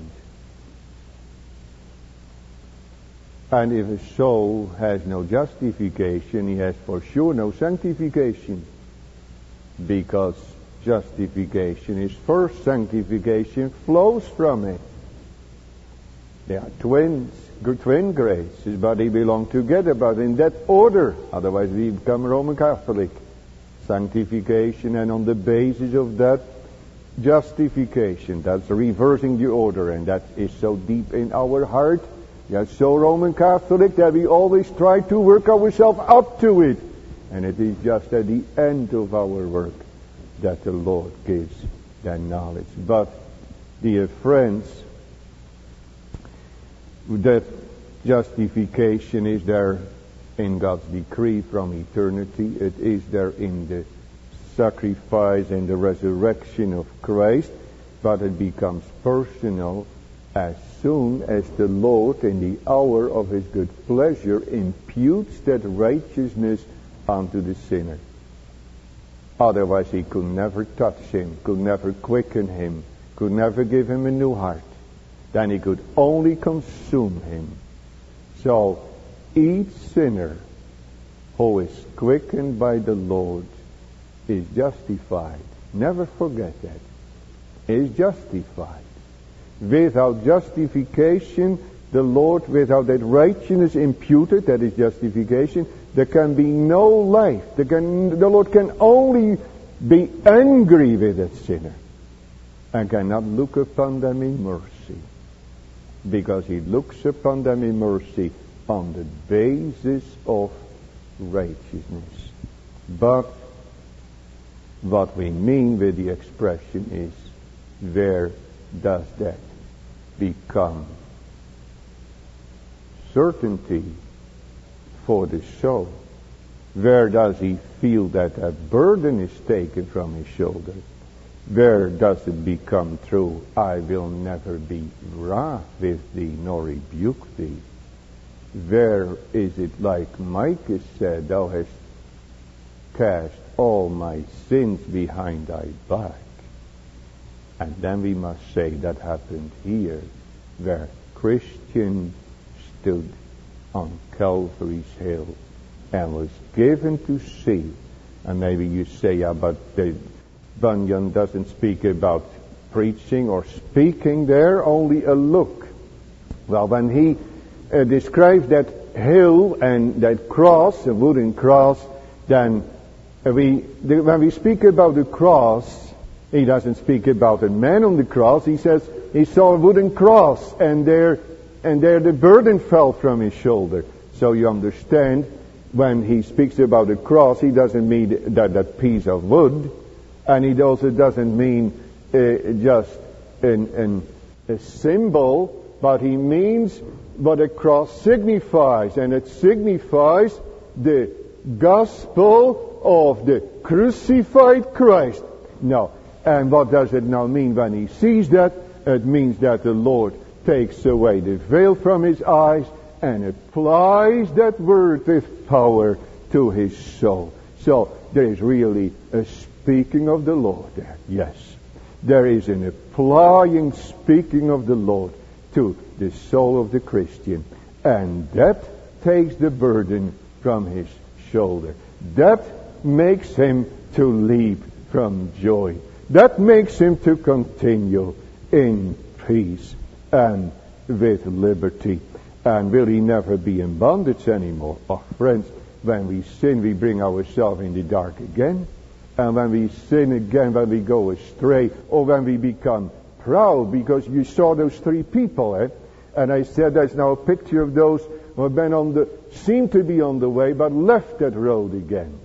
[SPEAKER 1] And if a soul has no justification, he has for sure no sanctification, because justification is first, sanctification flows from it. They are twins, twin graces, but they belong together, but in that order. Otherwise we become Roman Catholic. Sanctification, and on the basis of that, justification. That's reversing the order, and that is so deep in our heart. We are so Roman Catholic that we always try to work ourselves up to it. And it is just at the end of our work that the Lord gives that knowledge. But, dear friends, that justification is there in God's decree from eternity. It is there in the sacrifice and the resurrection of Christ. But it becomes personal as soon as the Lord, in the hour of His good pleasure, imputes that righteousness unto the sinner. Otherwise he could never touch him, could never quicken him, could never give him a new heart. Then he could only consume him. So each sinner who is quickened by the Lord is justified. Never forget that. Is justified. Without justification, the Lord, without that righteousness imputed, that is justification, there can be no life. There can, the Lord can only be angry with that sinner and cannot look upon them in mercy, because He looks upon them in mercy on the basis of righteousness. But what we mean with the expression is, where does that become certainty for the soul? Where does he feel that a burden is taken from his shoulder? Where does it become true, I will never be wrath with thee, nor rebuke thee? Where is it like Micah said, thou hast cast all my sins behind thy back? And then we must say that happened here, where Christian stood on Calvary's hill and was given to see. And maybe you say, yeah, but the Bunyan doesn't speak about preaching or speaking there, only a look. Well, when he uh, describes that hill and that cross, a wooden cross, then we, the, when we speak about the cross, he doesn't speak about a man on the cross. He says he saw a wooden cross, and there, and there the burden fell from his shoulder. So you understand, when he speaks about the cross, he doesn't mean that, that piece of wood, and he also doesn't mean uh, just an, an, a symbol, but he means what a cross signifies, and it signifies the gospel of the crucified Christ. No. And what does it now mean when he sees that? It means that the Lord takes away the veil from his eyes and applies that word with power to his soul. So there is really a speaking of the Lord there. Yes. There is an applying speaking of the Lord to the soul of the Christian. And that takes the burden from his shoulder. That makes him to leap from joy. That makes him to continue in peace and with liberty. And will he never be in bondage anymore? Oh, friends, when we sin, we bring ourselves in the dark again. And when we sin again, when we go astray, or when we become proud, because you saw those three people, eh? And I said that's now a picture of those who have been on the, seem to be on the way, but left that road again.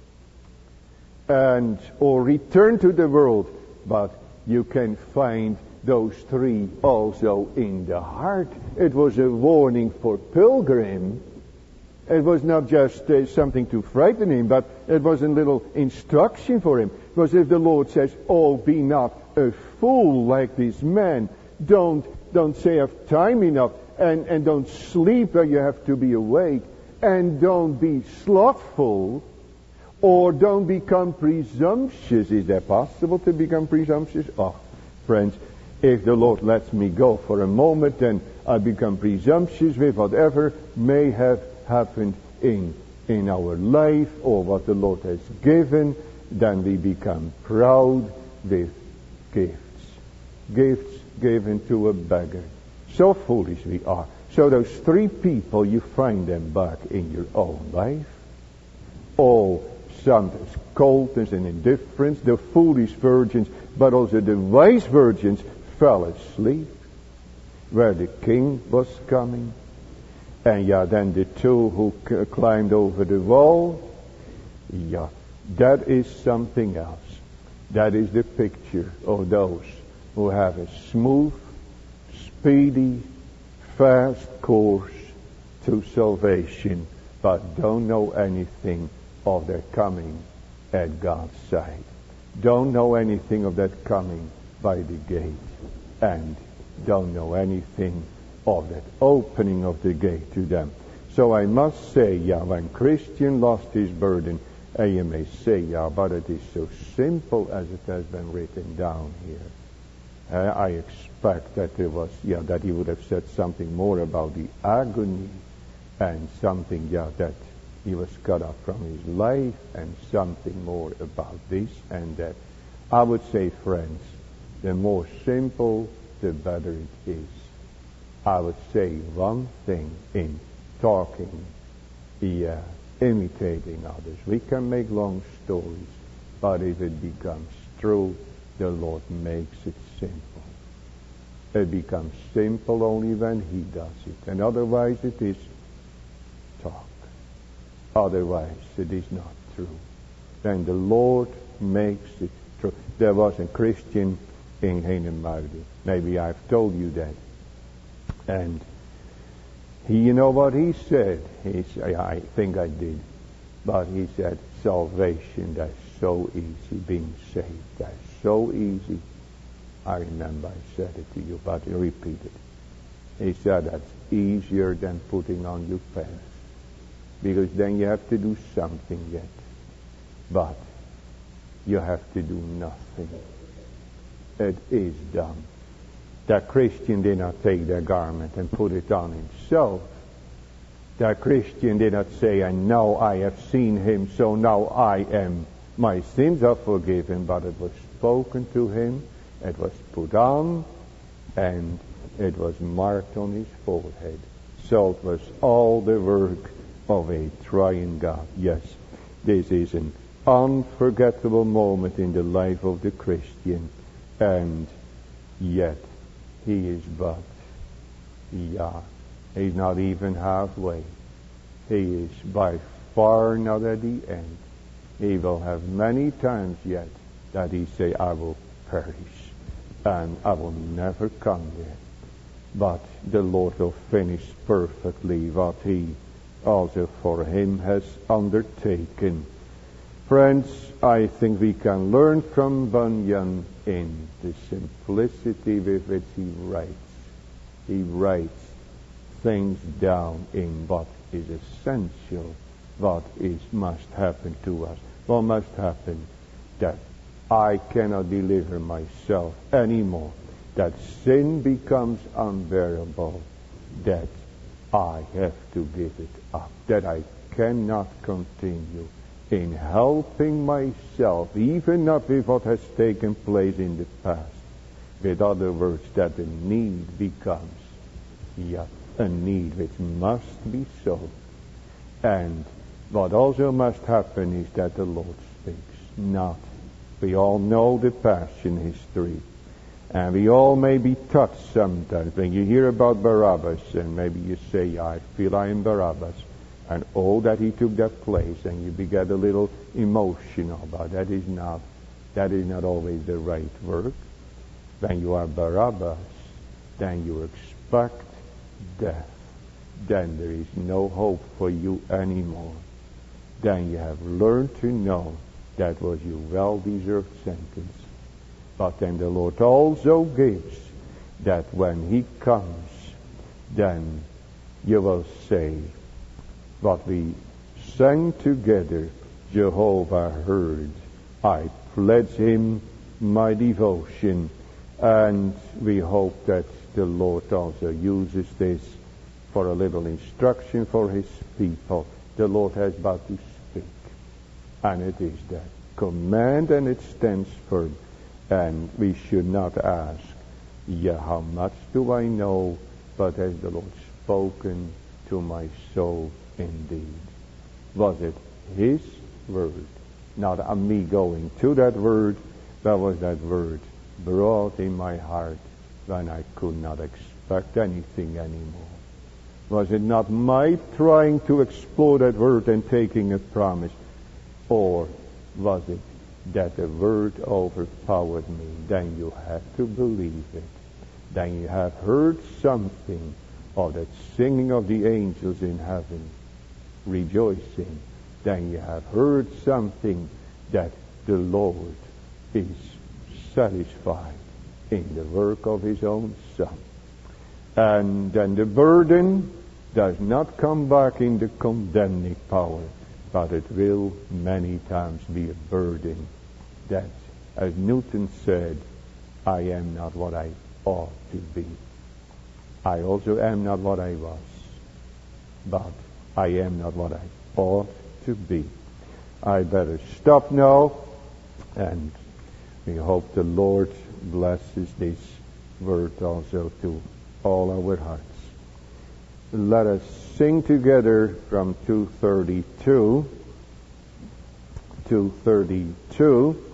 [SPEAKER 1] And, or return to the world. But you can find those three also in the heart. It was a warning for Pilgrim. It was not just uh, something to frighten him, but it was a little instruction for him. Because if the Lord says, oh, be not a fool like this man, don't don't say have time enough, and, and don't sleep where you have to be awake, and don't be slothful, or don't become presumptuous. Is that possible to become presumptuous? Oh, friends, if the Lord lets me go for a moment, then I become presumptuous with whatever may have happened in in our life or what the Lord has given. Then we become proud with gifts. Gifts given to a beggar. So foolish we are. So those three people, you find them back in your own life. All sometimes coldness and indifference. The foolish virgins, but also the wise virgins fell asleep where the king was coming. And yeah, then the two who c- climbed over the wall. Yeah, that is something else. That is the picture of those who have a smooth, speedy, fast course to salvation, but don't know anything of their coming at God's side. Don't know anything of that coming by the gate. And don't know anything of that opening of the gate to them. So I must say, yeah, when Christian lost his burden, and you may say, yeah, but it is so simple as it has been written down here. Uh, I expect that there was, yeah, that he would have said something more about the agony, and something, yeah, that he was cut off from his life, and something more about this and that. I would say, friends, the more simple, the better it is. I would say one thing in talking, yeah, imitating others. We can make long stories, but if it becomes true, the Lord makes it simple. It becomes simple only when he does it. And otherwise it is talk. Otherwise it is not true. Then the Lord makes it true. There was a Christian in Heinemuiden. Maybe I've told you that. And he, you know what he said? He said, I think I did. But he said, salvation, that's so easy. Being saved, that's so easy. I remember I said it to you, but he repeated. He said, that's easier than putting on your pants. Because then you have to do something yet. But you have to do nothing. It is done. That Christian did not take their garment and put it on himself. That Christian did not say, and now I have seen him, so now I am, my sins are forgiven, but it was spoken to him, it was put on, and it was marked on his forehead. So it was all the work of a triune God. Yes, this is an unforgettable moment in the life of the Christian, and yet he is but, yeah, he's not even halfway. He is by far not at the end. He will have many times yet that he say, I will perish, and I will never come there. But the Lord will finish perfectly what he also for him has undertaken. Friends, I think we can learn from Bunyan in the simplicity with which he writes. He writes things down in what is essential, what is must happen to us. What must happen? That I cannot deliver myself anymore. That sin becomes unbearable. That I have to give it up. That I cannot continue in helping myself, even not with what has taken place in the past. With other words, that the need becomes, yeah, a need which must be solved. And what also must happen is that the Lord speaks. Not. We all know the Passion history. And we all may be touched sometimes when you hear about Barabbas, and maybe you say, I feel I am Barabbas. And oh, that he took that place, and you get a little emotional about that. Is not, that is not always the right work. When you are Barabbas, then you expect death. Then there is no hope for you anymore. Then you have learned to know that was your well-deserved sentence. But then the Lord also gives that when he comes, then you will say, what we sang together, Jehovah heard. I pledge him my devotion. And we hope that the Lord also uses this for a little instruction for his people. The Lord has but to speak. And it is that command, and it stands firm. And we should not ask, yeah, how much do I know? But has the Lord spoken to my soul indeed? Was it his word? Not me going to that word, but was that word brought in my heart when I could not expect anything anymore? Was it not my trying to explore that word and taking a promise? Or was it that the word overpowered me? Then you have to believe it. Then you have heard something of that singing of the angels in heaven, rejoicing. Then you have heard something that the Lord is satisfied in the work of his own Son. And then the burden does not come back in the condemning power, but it will many times be a burden that, as Newton said, I am not what I ought to be. I also am not what I was, but I am not what I ought to be. I better stop now, and we hope the Lord blesses this word also to all our hearts. Let us sing together from two thirty-two. two thirty-two.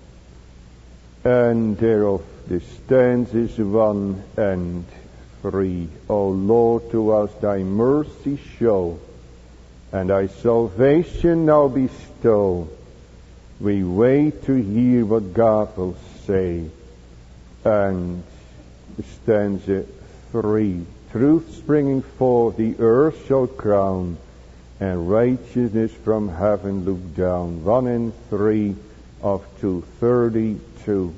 [SPEAKER 1] And thereof the stanzas one and three. O Lord, to us thy mercy show, and thy salvation now bestow. We wait to hear what God will say. And stanza three. Truth springing forth the earth shall crown, and righteousness from heaven look down. One and three of two thirty-two.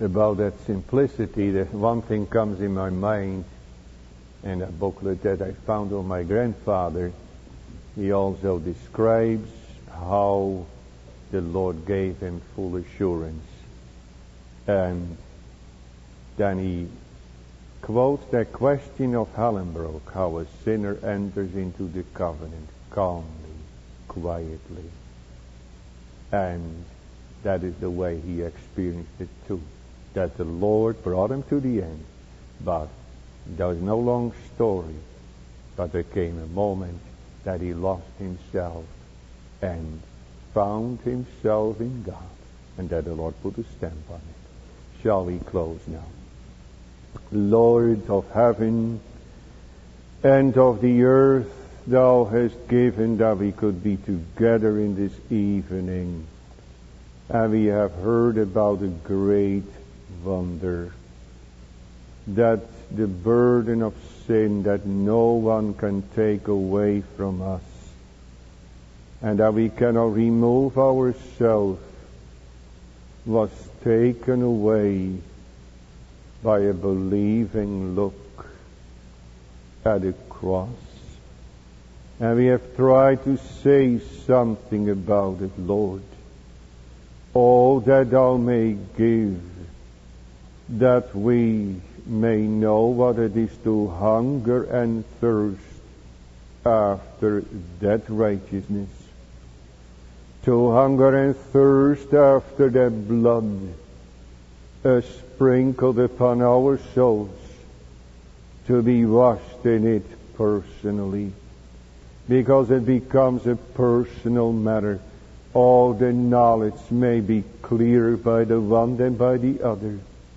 [SPEAKER 1] about that simplicity, that one thing comes in my mind, and a booklet that I found on my grandfather, he also describes how the Lord gave him full assurance. And then he quotes that question of Hallenbroek, how a sinner enters into the covenant calmly, quietly. And that is the way he experienced it too. That the Lord brought him to the end. But there was no long story. But there came a moment that he lost himself and found himself in God. And that the Lord put a stamp on it. Shall we close now? Lord of heaven and of the earth, Thou hast given that we could be together in this evening. And we have heard about a great wonder, that the burden of sin that no one can take away from us, and that we cannot remove ourselves, was taken away by a believing look at the cross. And we have tried to say something about it, Lord. Oh, that Thou may give, that we may know what it is to hunger and thirst after that righteousness, to hunger and thirst after that blood uh, sprinkled upon our souls, to be washed in it personally, because it becomes a personal matter. All the knowledge may be clearer by the one than by the other.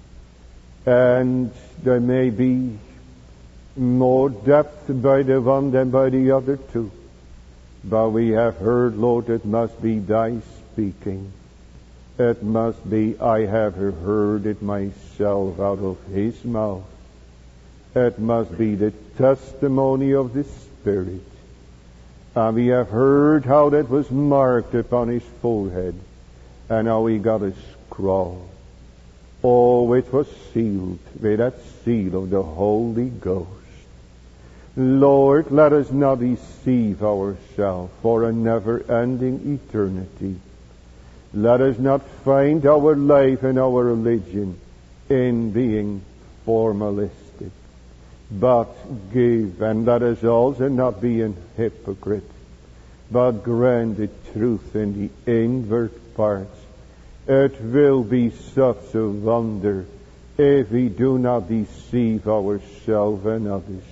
[SPEAKER 1] And there may be more depth by the one than by the other too. But we have heard, Lord, it must be Thy speaking. It must be, I have heard it myself out of His mouth. It must be the testimony of the Spirit. And we have heard how that was marked upon His forehead, and how He got a scroll. Oh, it was sealed with that seal of the Holy Ghost. Lord, let us not deceive ourselves for a never-ending eternity. Let us not find our life and our religion in being formalistic, but give, and let us also not be an hypocrite, but grant the truth in the inward parts. It will be such a wonder if we do not deceive ourselves and others.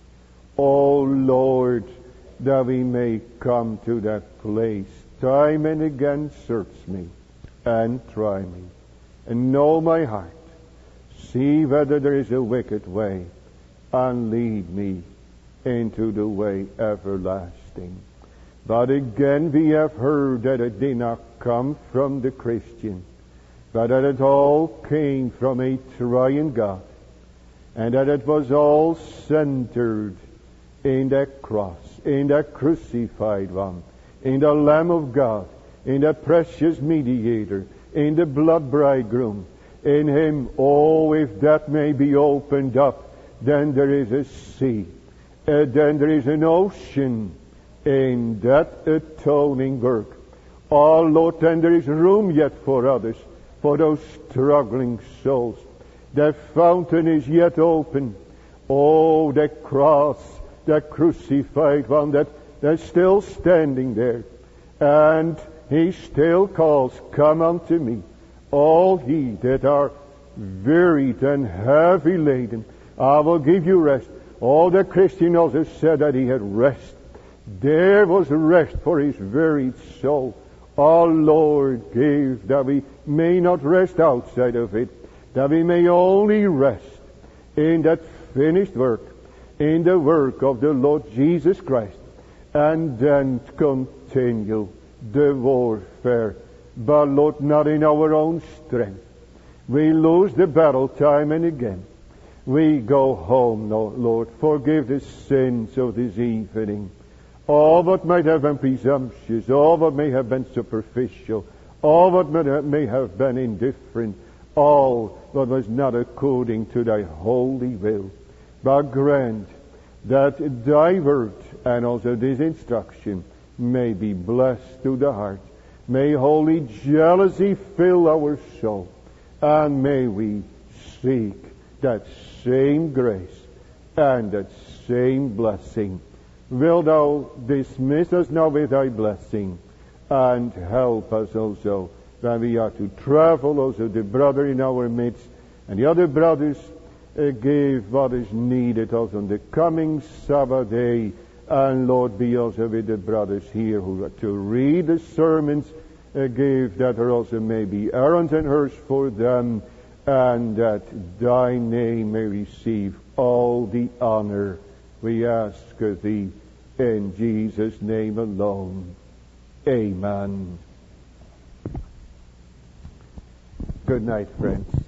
[SPEAKER 1] Oh Lord, that we may come to that place. Time and again search me and try me and know my heart. See whether there is a wicked way, and lead me into the way everlasting. But again we have heard that it did not come from the Christian, but that it all came from a triune God, and that it was all centered in that cross, in that crucified one, in the Lamb of God, in the precious mediator, in the blood bridegroom, in Him. Oh, if that may be opened up, then there is a sea, uh, then there is an ocean in that atoning work. Oh Lord, then there is room yet for others, for those struggling souls. The fountain is yet open. Oh, the cross, the crucified one that, that's still standing there. And He still calls, come unto me, all ye that are wearied and heavy laden, I will give you rest. All the Christian also said that he had rest. There was rest for his wearied soul. Our Lord gave that we may not rest outside of it, that we may only rest in that finished work, in the work of the Lord Jesus Christ, and then continue the warfare, but Lord, not in our own strength. We lose the battle time and again. We go home, Lord. Forgive the sins of this evening. All what might have been presumptuous, all what may have been superficial, all what may have been indifferent, all what was not according to thy holy will. But grant that thy word and also this instruction may be blessed to the heart. May holy jealousy fill our soul, and may we seek that same grace and that same blessing. Wilt thou dismiss us now with thy blessing, and help us also when we are to travel, also the brother in our midst, and the other brothers uh, give what is needed also on the coming Sabbath day. And Lord, be also with the brothers here who are to read the sermons, uh, give that there also may be errands and hers for them, and that thy name may receive all the honor. We ask thee in Jesus' name alone. Amen. Good night, friends.